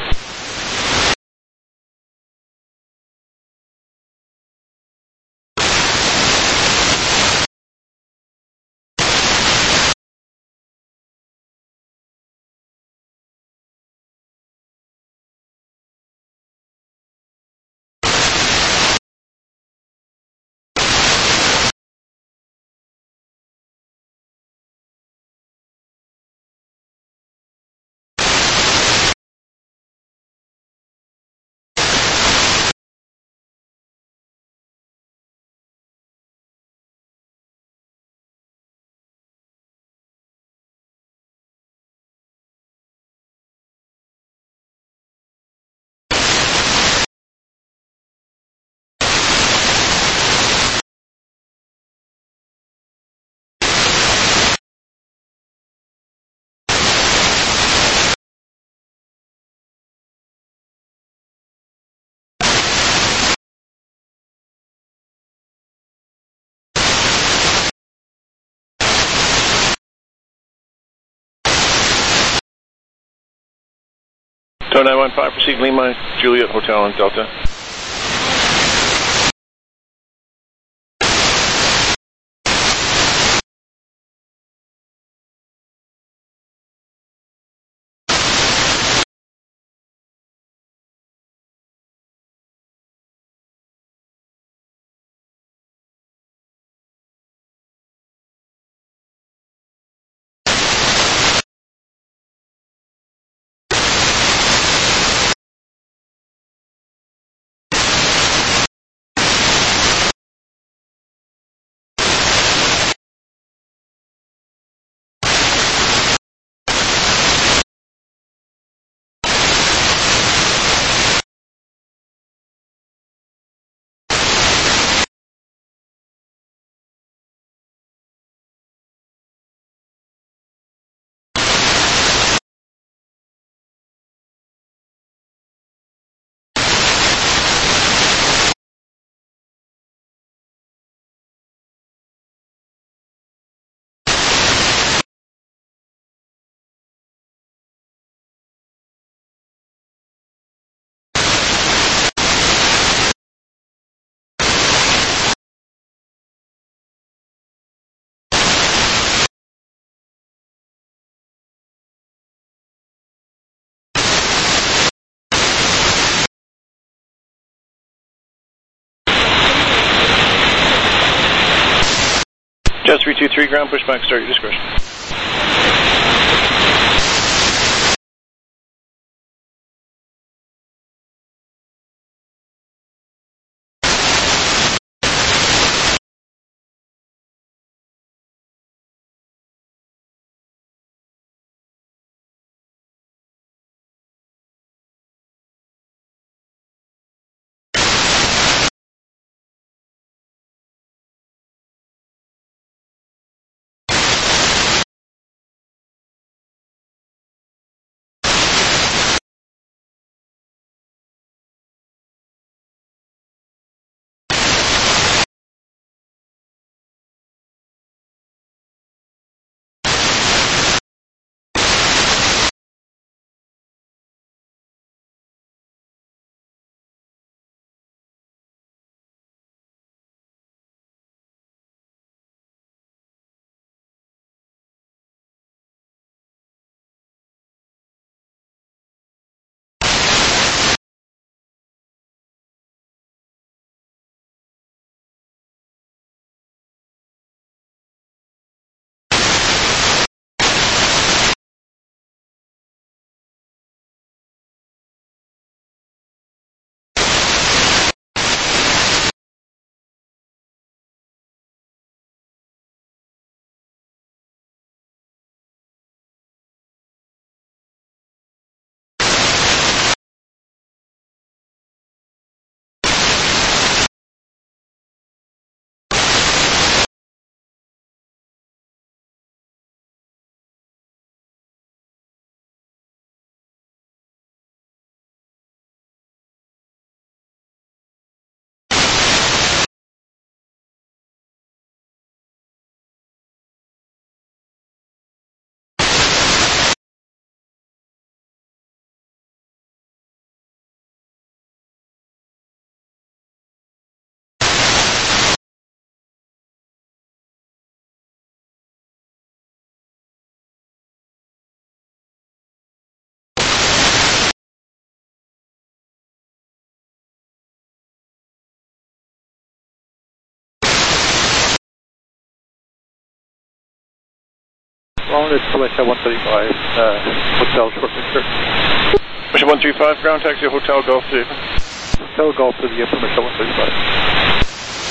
So 915, proceed Lima, Juliet Hotel and Delta. Jazz 323, ground pushback, start your discretion. Ron, it's Felicia 135, Hotel Short Victor. Felicia 135, ground taxi, Hotel Golf to the apron. Hotel Golf to the apron, Felicia 135.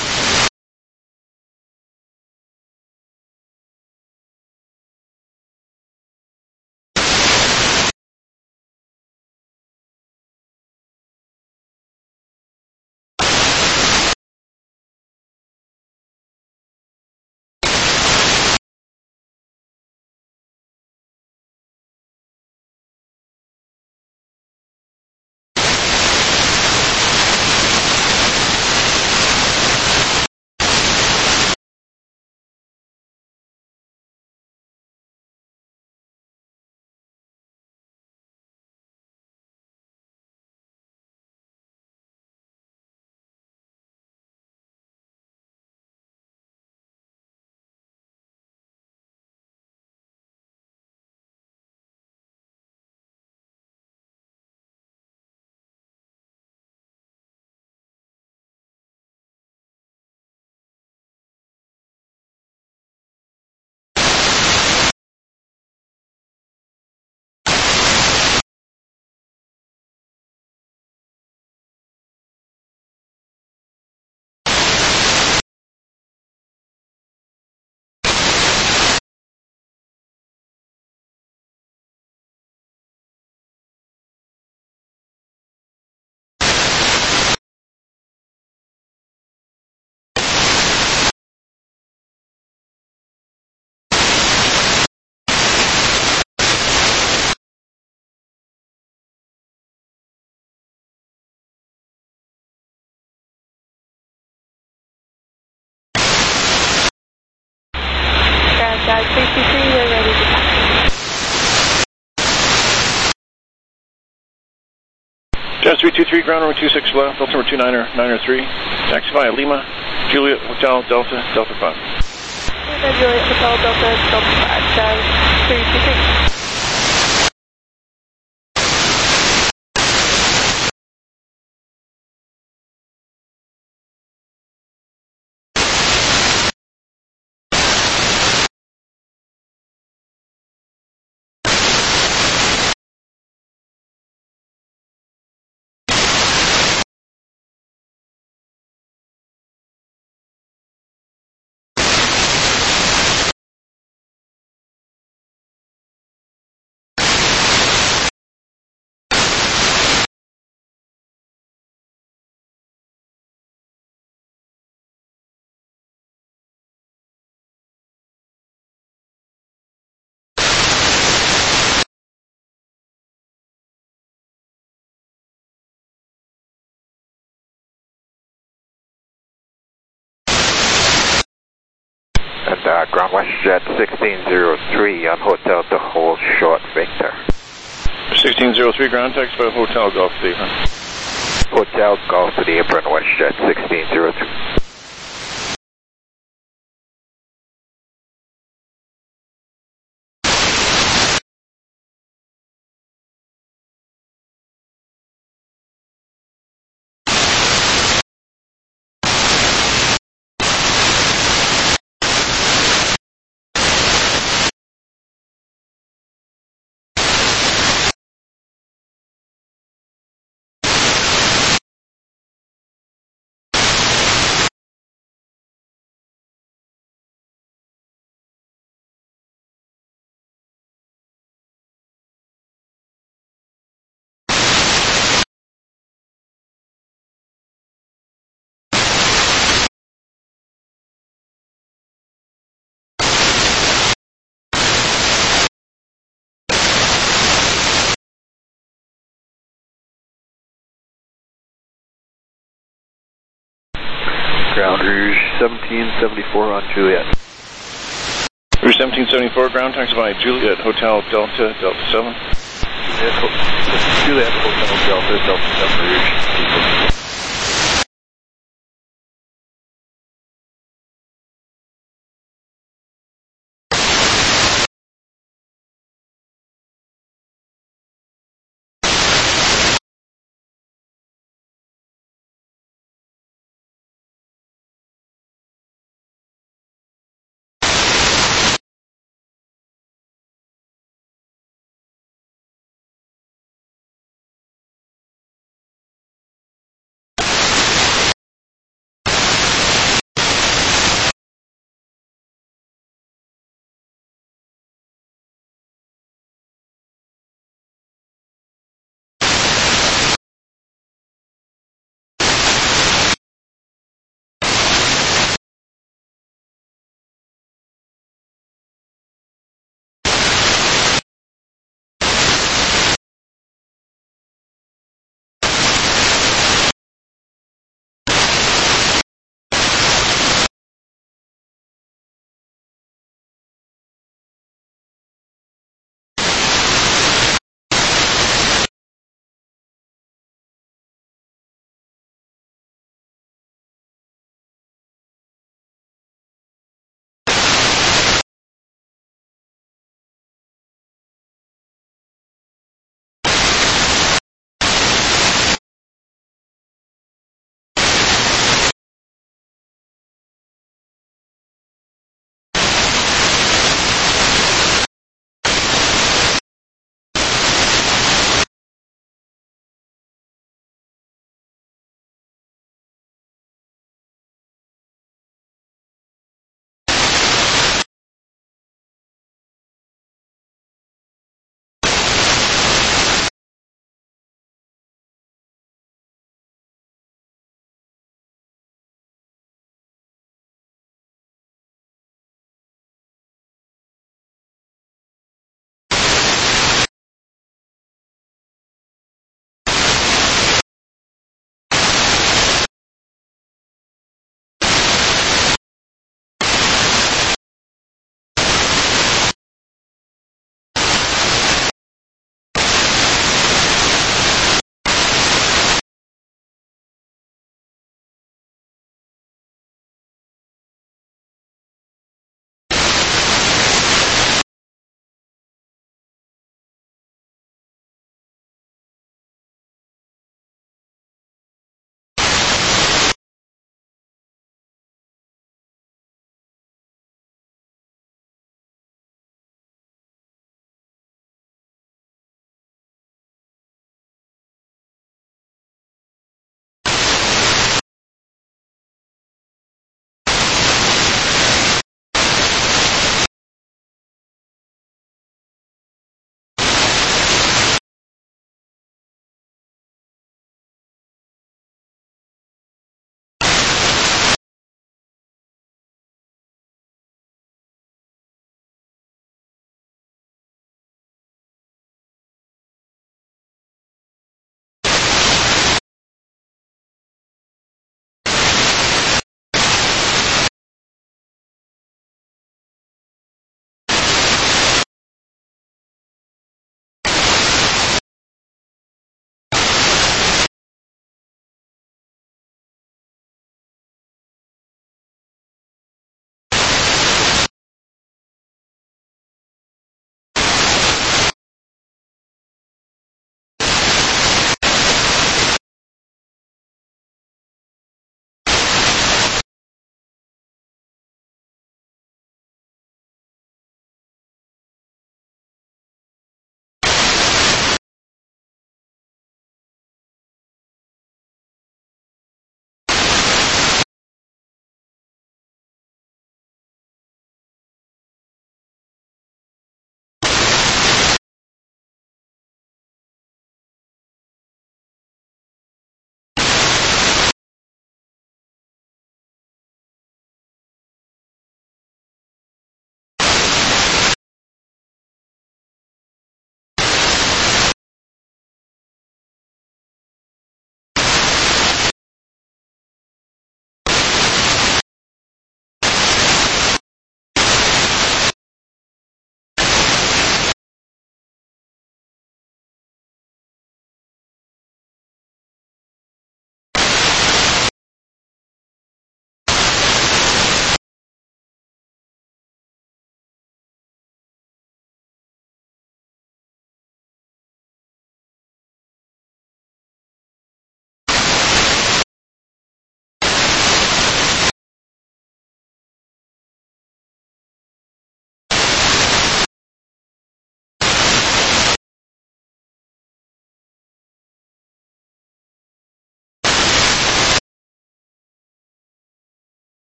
Jazz 323, we're ready to taxi. Jazz 323, ground number 26 left, Delta number 293, taxi via Lima, Juliet, Hotel, Delta, Delta 5. Lima, Juliet, Hotel, Delta, Delta 5, Jazz 323. And ground WestJet 1603 on Hotel to hold Short Victor. 1603, ground taxi by Hotel Golf to the apron. Hotel Golf to the apron, WestJet 1603. Ground Rouge 1774 on Juliet. Rouge 1774, ground taxi by Juliet, Hotel Delta, Delta 7. Juliet, Hotel Delta, Delta 7 Rouge.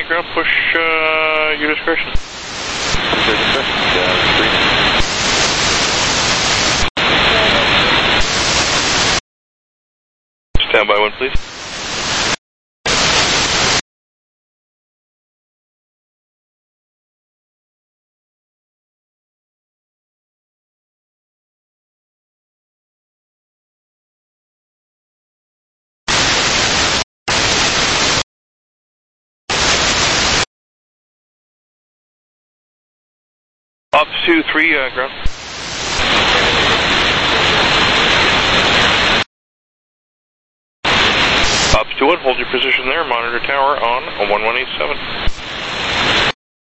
ground, push your discretion. Your discretion, Stand by one, please. Ops 2-3, ground. Ops 2-1, hold your position there. Monitor tower on 1187.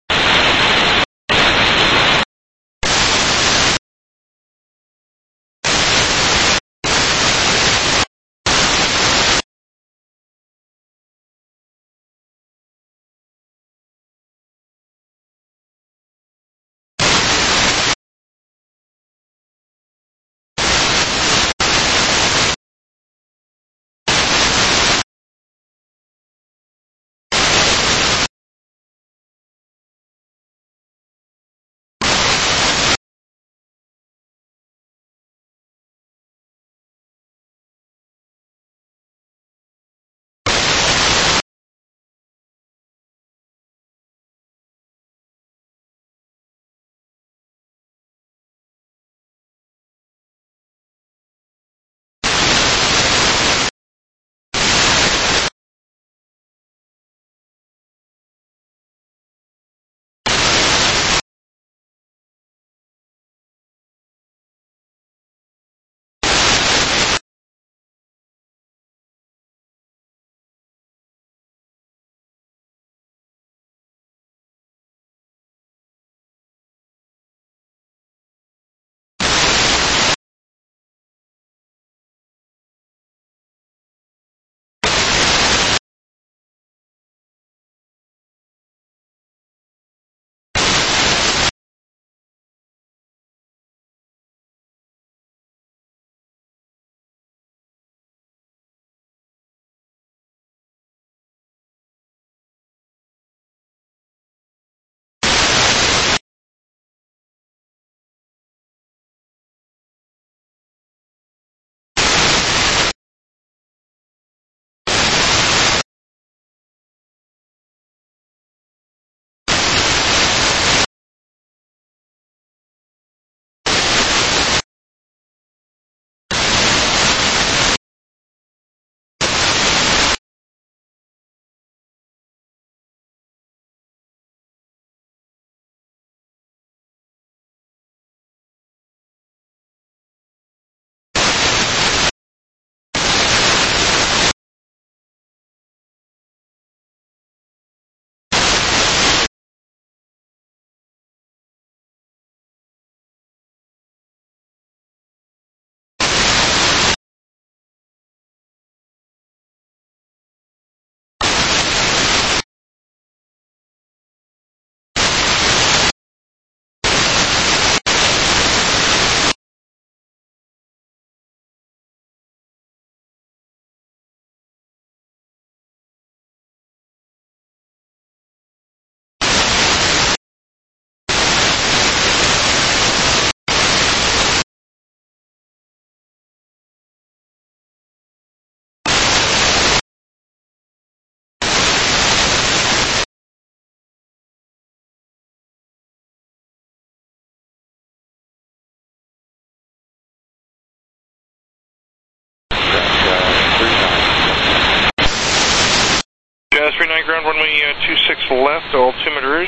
Jazz 39 ground, runway 26 left, altimeters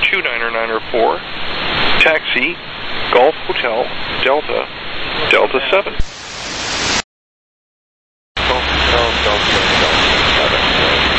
29904. Taxi, Golf Hotel, Delta, Delta 7. Golf Hotel, Delta, Delta 7.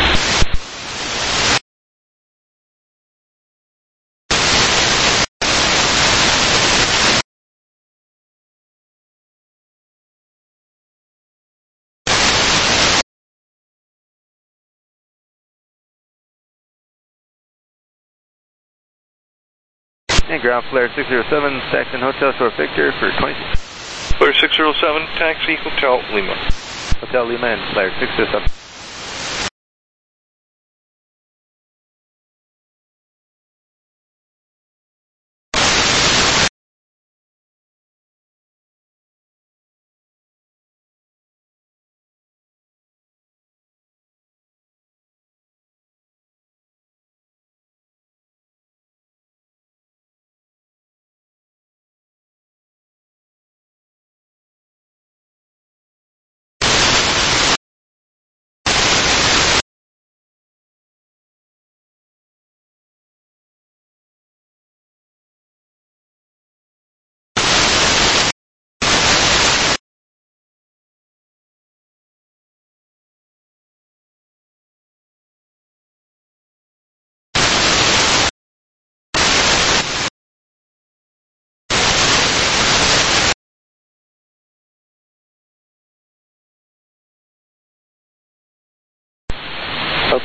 And ground flare 607, Saxon Hotel Short Victor for 26. Flare 607, Taxi, Hotel Lima. Hotel Lima and flare 607.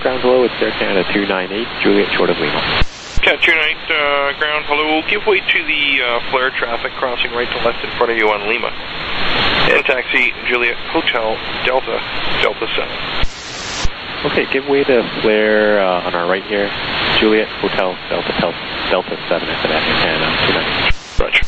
ground hello, it's Air Canada 298, Juliet, short of Lima. Cat 298, ground hello, give way to the flare traffic crossing right to left in front of you on Lima. And taxi Juliet Hotel Delta, Delta 7. Okay, give way to flare on our right here, Juliet Hotel Delta, Delta 7 into that Air Canada 298. Roger.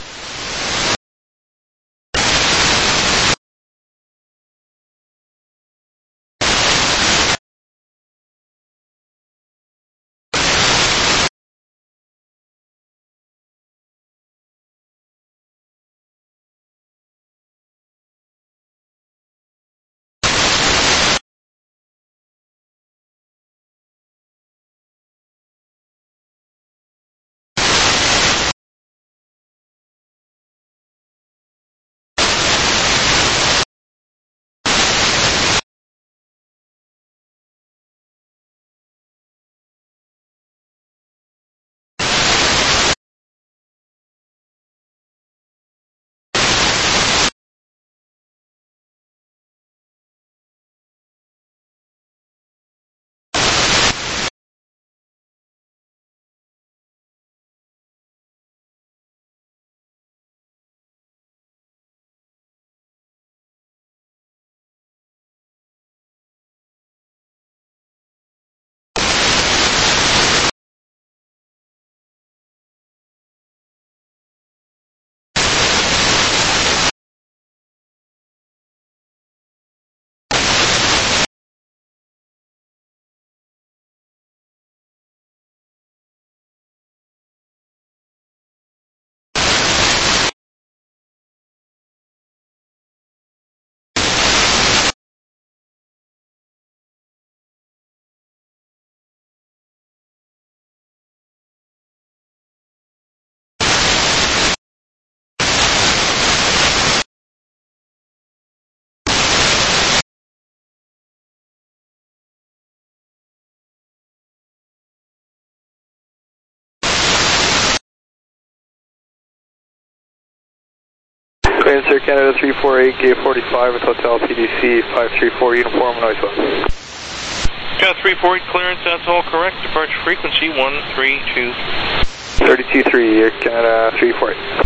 Air Canada 348, gate 45 with Hotel PDC 534, uniform noise level. Cat 348 clearance, that's all correct. Departure frequency 132. 32.3, Air Canada 348.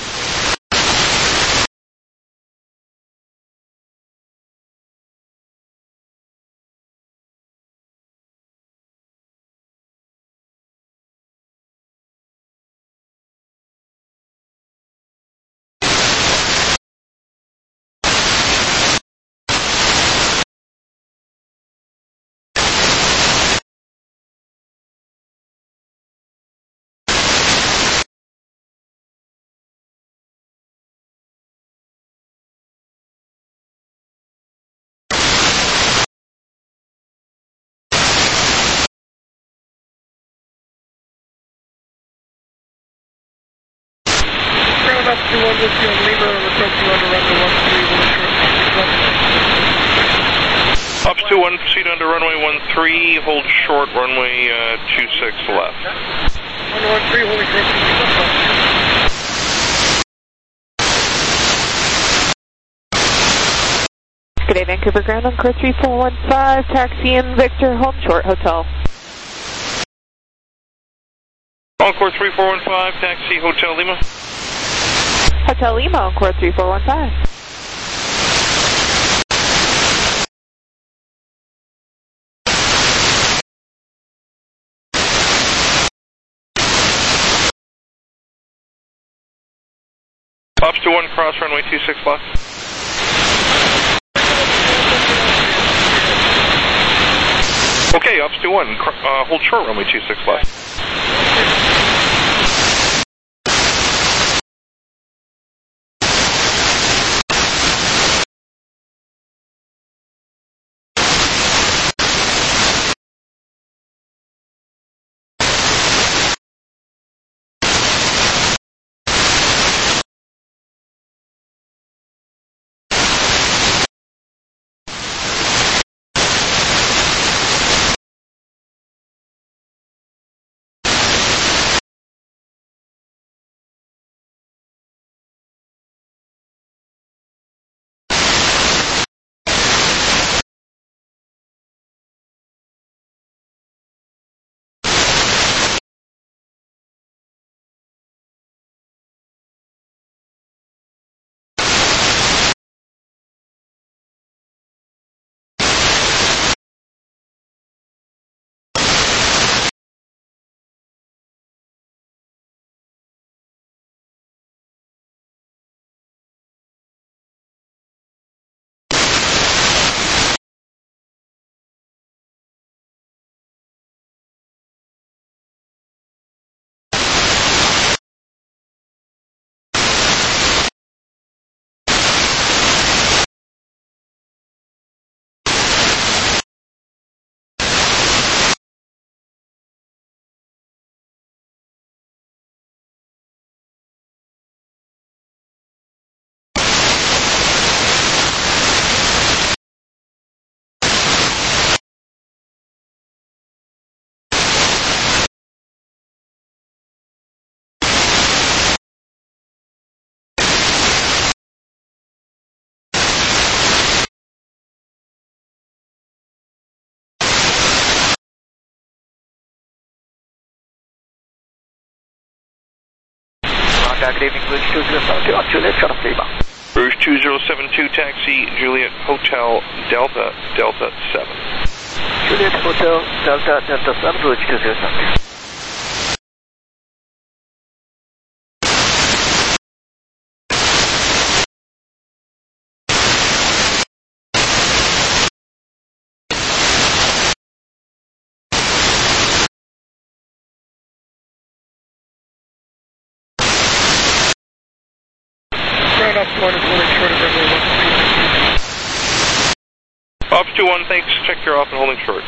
Ops 21, proceed under runway 13, hold short, runway 26 left. 113, holding short, 26 left. Good day, Vancouver Ground, Encore 3415, taxi in Victor, home short, hotel. Encore 3415, taxi Hotel Lima. Hotel Lima, Encore 3415. Ops 21, cross runway 26 left. Okay, Ops 21, hold short runway 26 left. good evening, Rouge 2072 on Juliet, shut off Lima. Rouge 2072, taxi, Juliet Hotel, Delta, Delta 7. Juliet Hotel, Delta, Delta 7, Rouge 2072. Ops 2-1, thanks. Check you're off and holding short.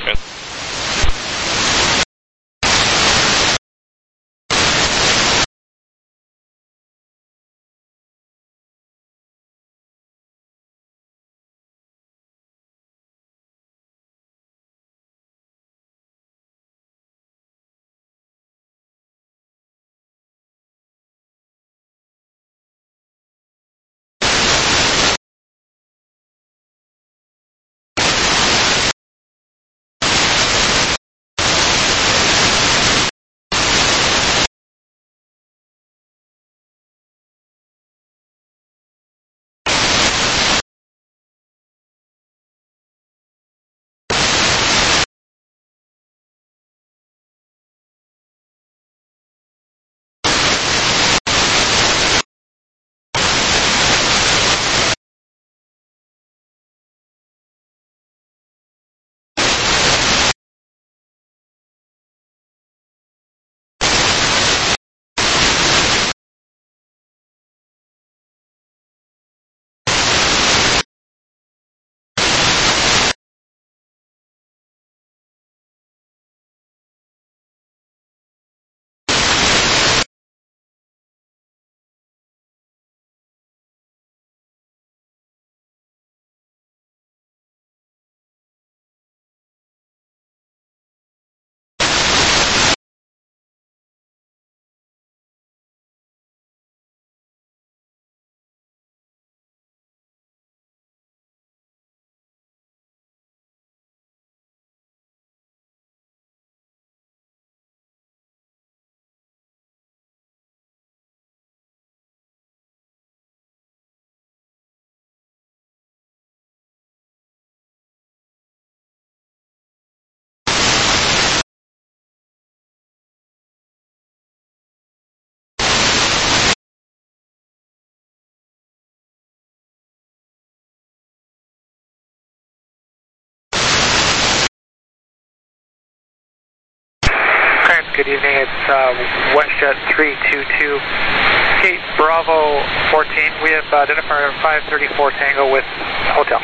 Good evening, it's WestJet 322, Kate Bravo 14. We have identifier 534 Tango with hotel.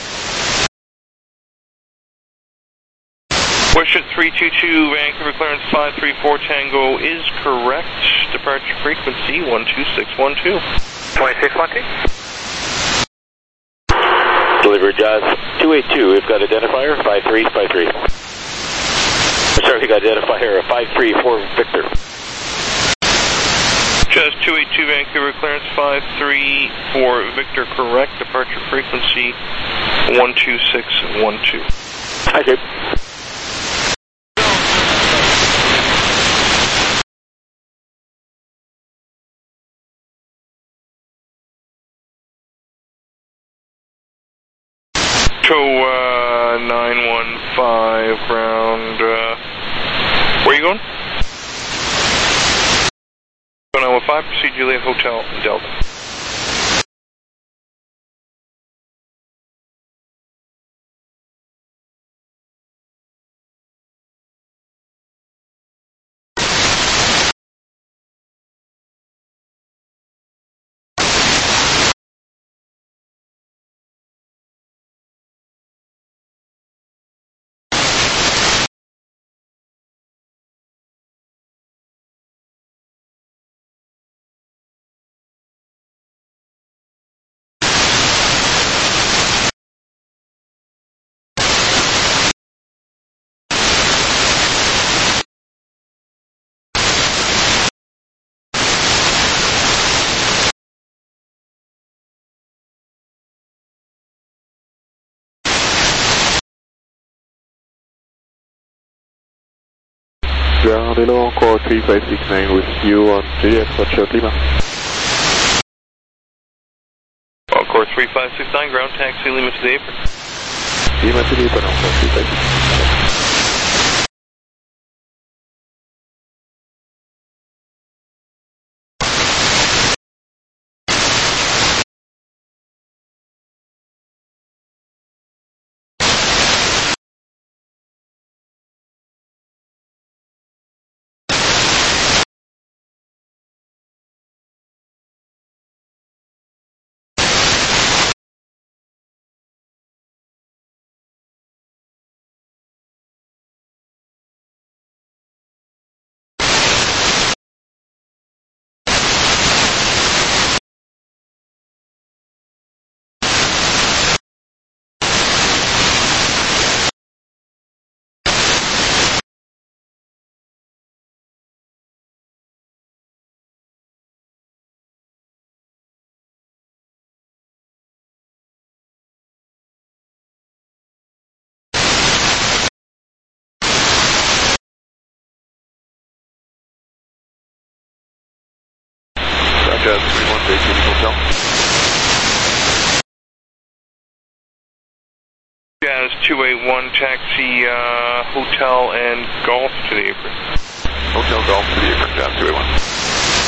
WestJet 322, Vancouver clearance 534 Tango is correct. Departure frequency 12612. 2612. Delivery Jazz 282, we've got identifier 5353. Sorry, we got identifier 534 Victor. Jazz 282 Vancouver clearance 534 Victor correct. Departure frequency 12612. Hi, Cape. TOW 915 ground, where are you going? Going on with 5, proceed Juliet Hotel Delta. Ground Hello, encore 3569 with you on Juliet, Foxtrot Lima. 3569, ground taxi Lima to the apron. Lima to the apron, thank you. Jazz 31 Bay City Hotel. Jazz 281, taxi Hotel and Golf to the apron. Hotel Golf to the apron, Jazz 281.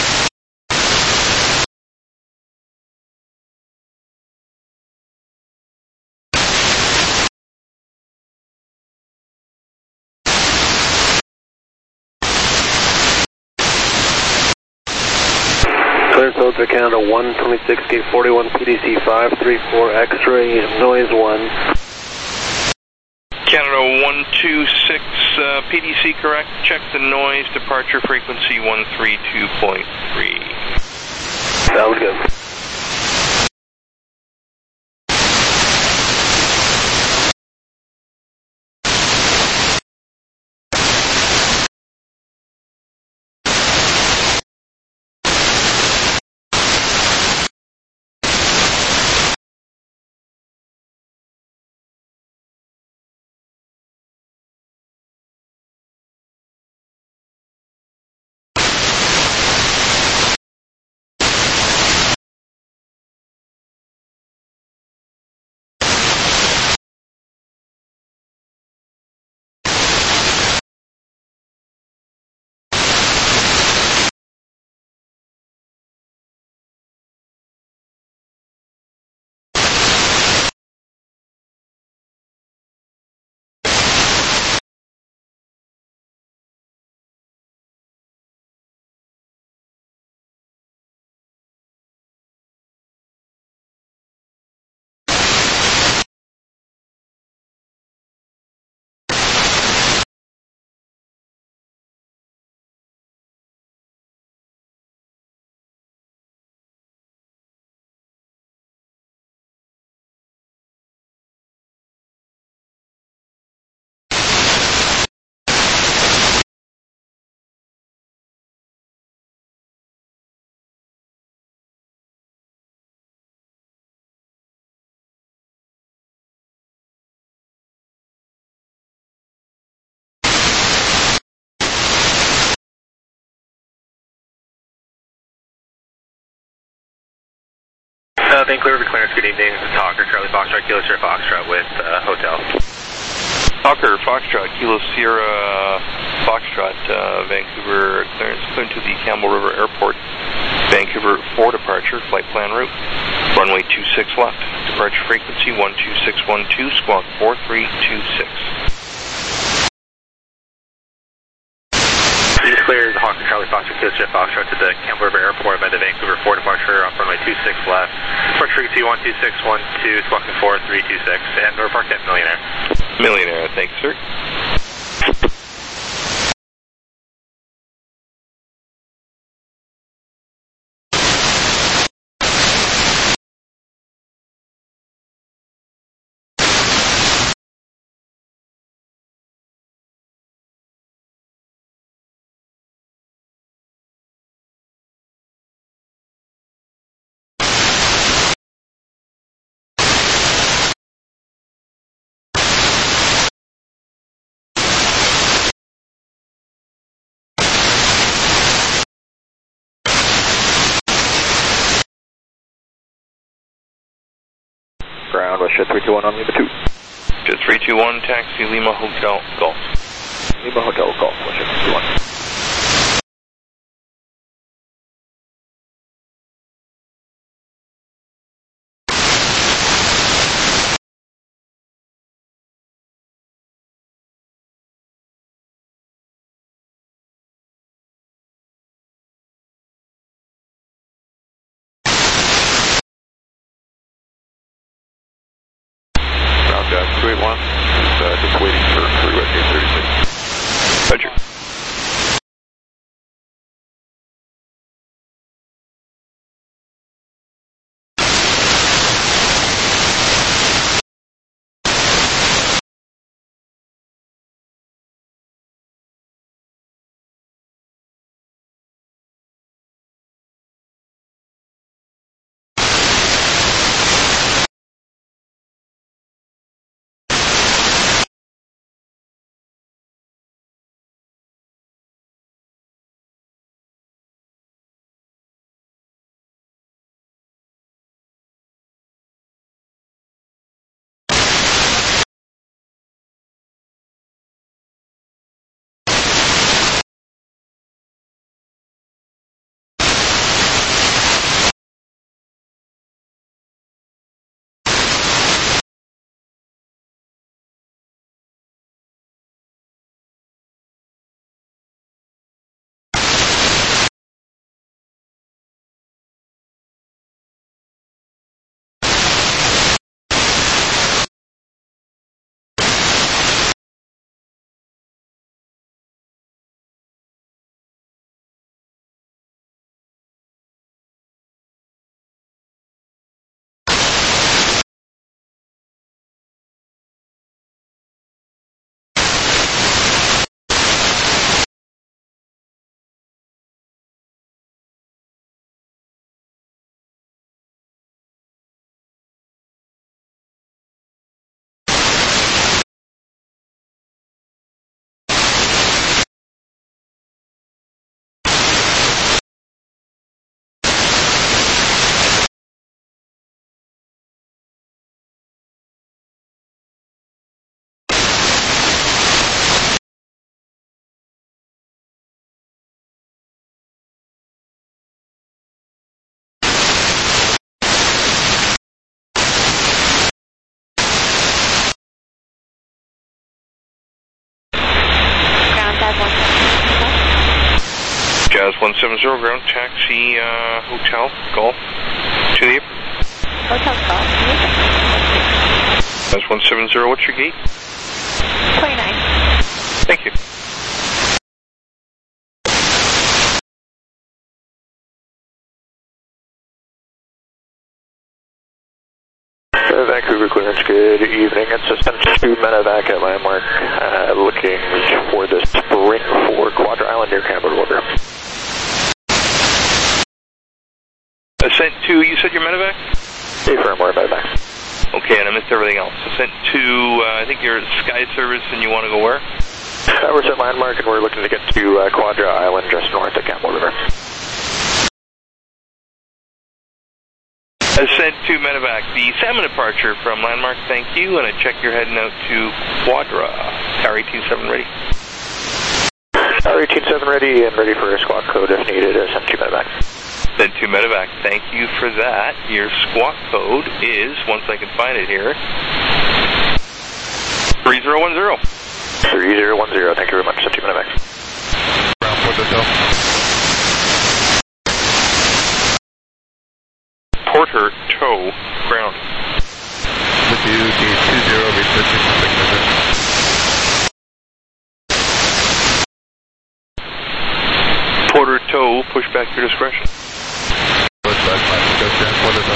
Clear Delta Canada 1, 26 gate 41 PDC 534 X-ray, noise 1. Canada 126 PDC correct, check the noise, departure frequency 132.3. Sounds good. Vancouver clearance, good evening. This is Hawker, Charlie Foxtrot, Kilo Sierra Foxtrot with Hotel. Hawker, Foxtrot, Kilo Sierra Foxtrot, Vancouver clearance clear to the Campbell River Airport. Vancouver 4 departure, flight plan route. Runway 26 left. Departure frequency 12612, squawk 4326. Clear is Hawker, Charlie Foxtrot, Kilo Sierra Foxtrot to the Campbell River Airport by the Vancouver 4 departure off runway 26 left. Departure frequency 12612, squawking 4326, and we're parked at Millionaire. Millionaire, thanks, sir. Russia 321 on Lima 2. To 321, taxi Lima Hotel Golf. Lima Hotel Golf, Russia 321. Ground 281, just waiting for freeway 36. Roger. Jazz 170, ground taxi Hotel Golf to the Hotel Golf. Jazz 170, what's your gate? 29. Thank you. Vancouver clearance, good evening. It's Ascent 2 medevac at Landmark, looking for the Spring 4 Quadra Island near Canberra border. Ascent 2, you said your medevac? Firmware medevac. Okay, and I missed everything else. Ascent 2, I think you're Sky Service and you want to go where? We're at Landmark and we're looking to get to Quadra Island just north of Campbell River. Ascent 2 medevac, the salmon departure from Landmark, thank you, and I check you're heading out to Quadra. Tower 187 ready. Tower 187 ready and ready for a squawk code if needed. Ascent 2 medevac. Ascent 2 medevac, thank you for that. Your squawk code is, once I can find it here, 3010. 3010, thank you very much. Ascent 2 medevac. Ground Port Hotel. Porter Tow, ground. With you, D20, researching the signature. Porter Tow, push back your discretion. Push back my discretion, Port Hotel.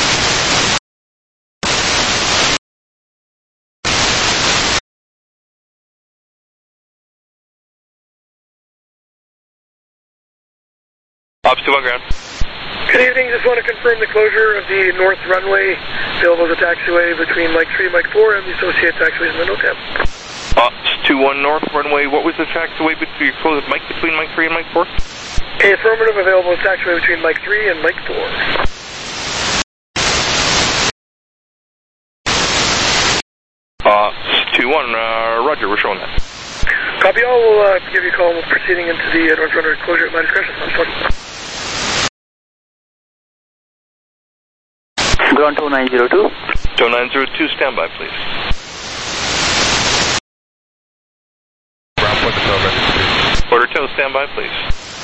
Ops 2 on ground. Good evening. Just want to confirm the closure of the north runway available as a taxiway between Mike 3 and Mike 4 and the associated taxiways in the NOTAM. Ops 2-1 north runway. What was the taxiway between closed Mike between Mike 3 and Mike 4? Okay, affirmative. Available as taxiway between Mike 3 and Mike 4. Roger, we're showing that. Copy all. We'll give you a call. We're proceeding into the north runway closure at my discretion. Ground 2902. 2902, standby, please. Ground point to ready, please. Porter Toe, standby, please.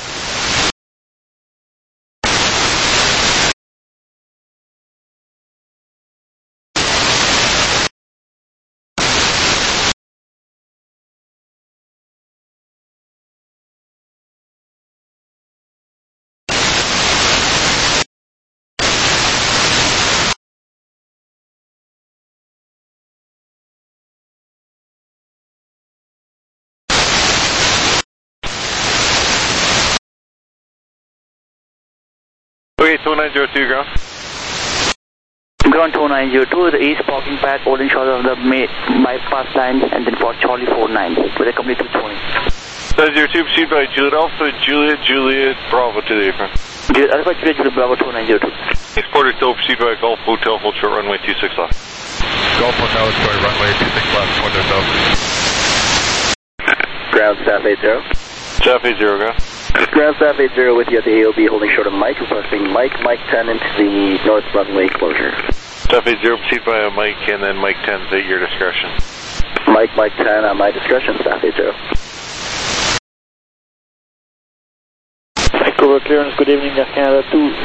Okay, 2902, ground. Ground 2902, the east parking pad holding short of the bypass line and then for Charlie 49 with a complete 220. 902, proceed by Juliet Alpha, Juliet Bravo to the apron. Juliet Alpha, Juliet Bravo 2902. East Porter Toe, proceed by Golf Hotel, hold short runway 26 left. Golf Hotel, sorry, runway 26 left, Porter Toe. Ground staff 80. Staff 80, go. Ground staff 80 with you at the AOB holding short of Mike, requesting Mike 10 into the north runway closure. Staff 80, proceed by Mike and then Mike 10's at your discretion. Mike 10 on my discretion, staff 80. Vancouver clearance, good evening, Air Canada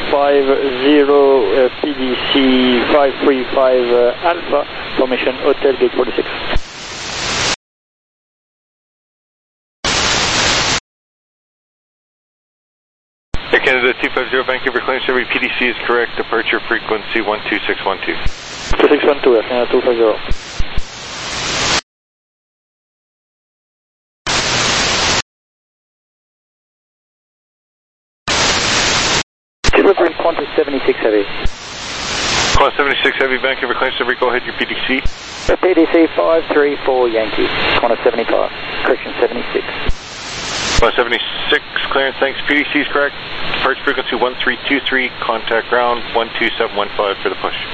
250, PDC 535 Alpha, formation Hotel Gate 46. Air Canada 250, Vancouver claims every PDC is correct, departure frequency 12612. 2612, Air Canada 250. Qantas 76 Heavy. Qantas 76 Heavy, Vancouver claims every, go ahead, your PDC. PDC 534 Yankee, Qantas 75, correction 76. Qantas 76, clearance, thanks, PDC is correct, departure frequency 1323, contact ground 12715 for the push.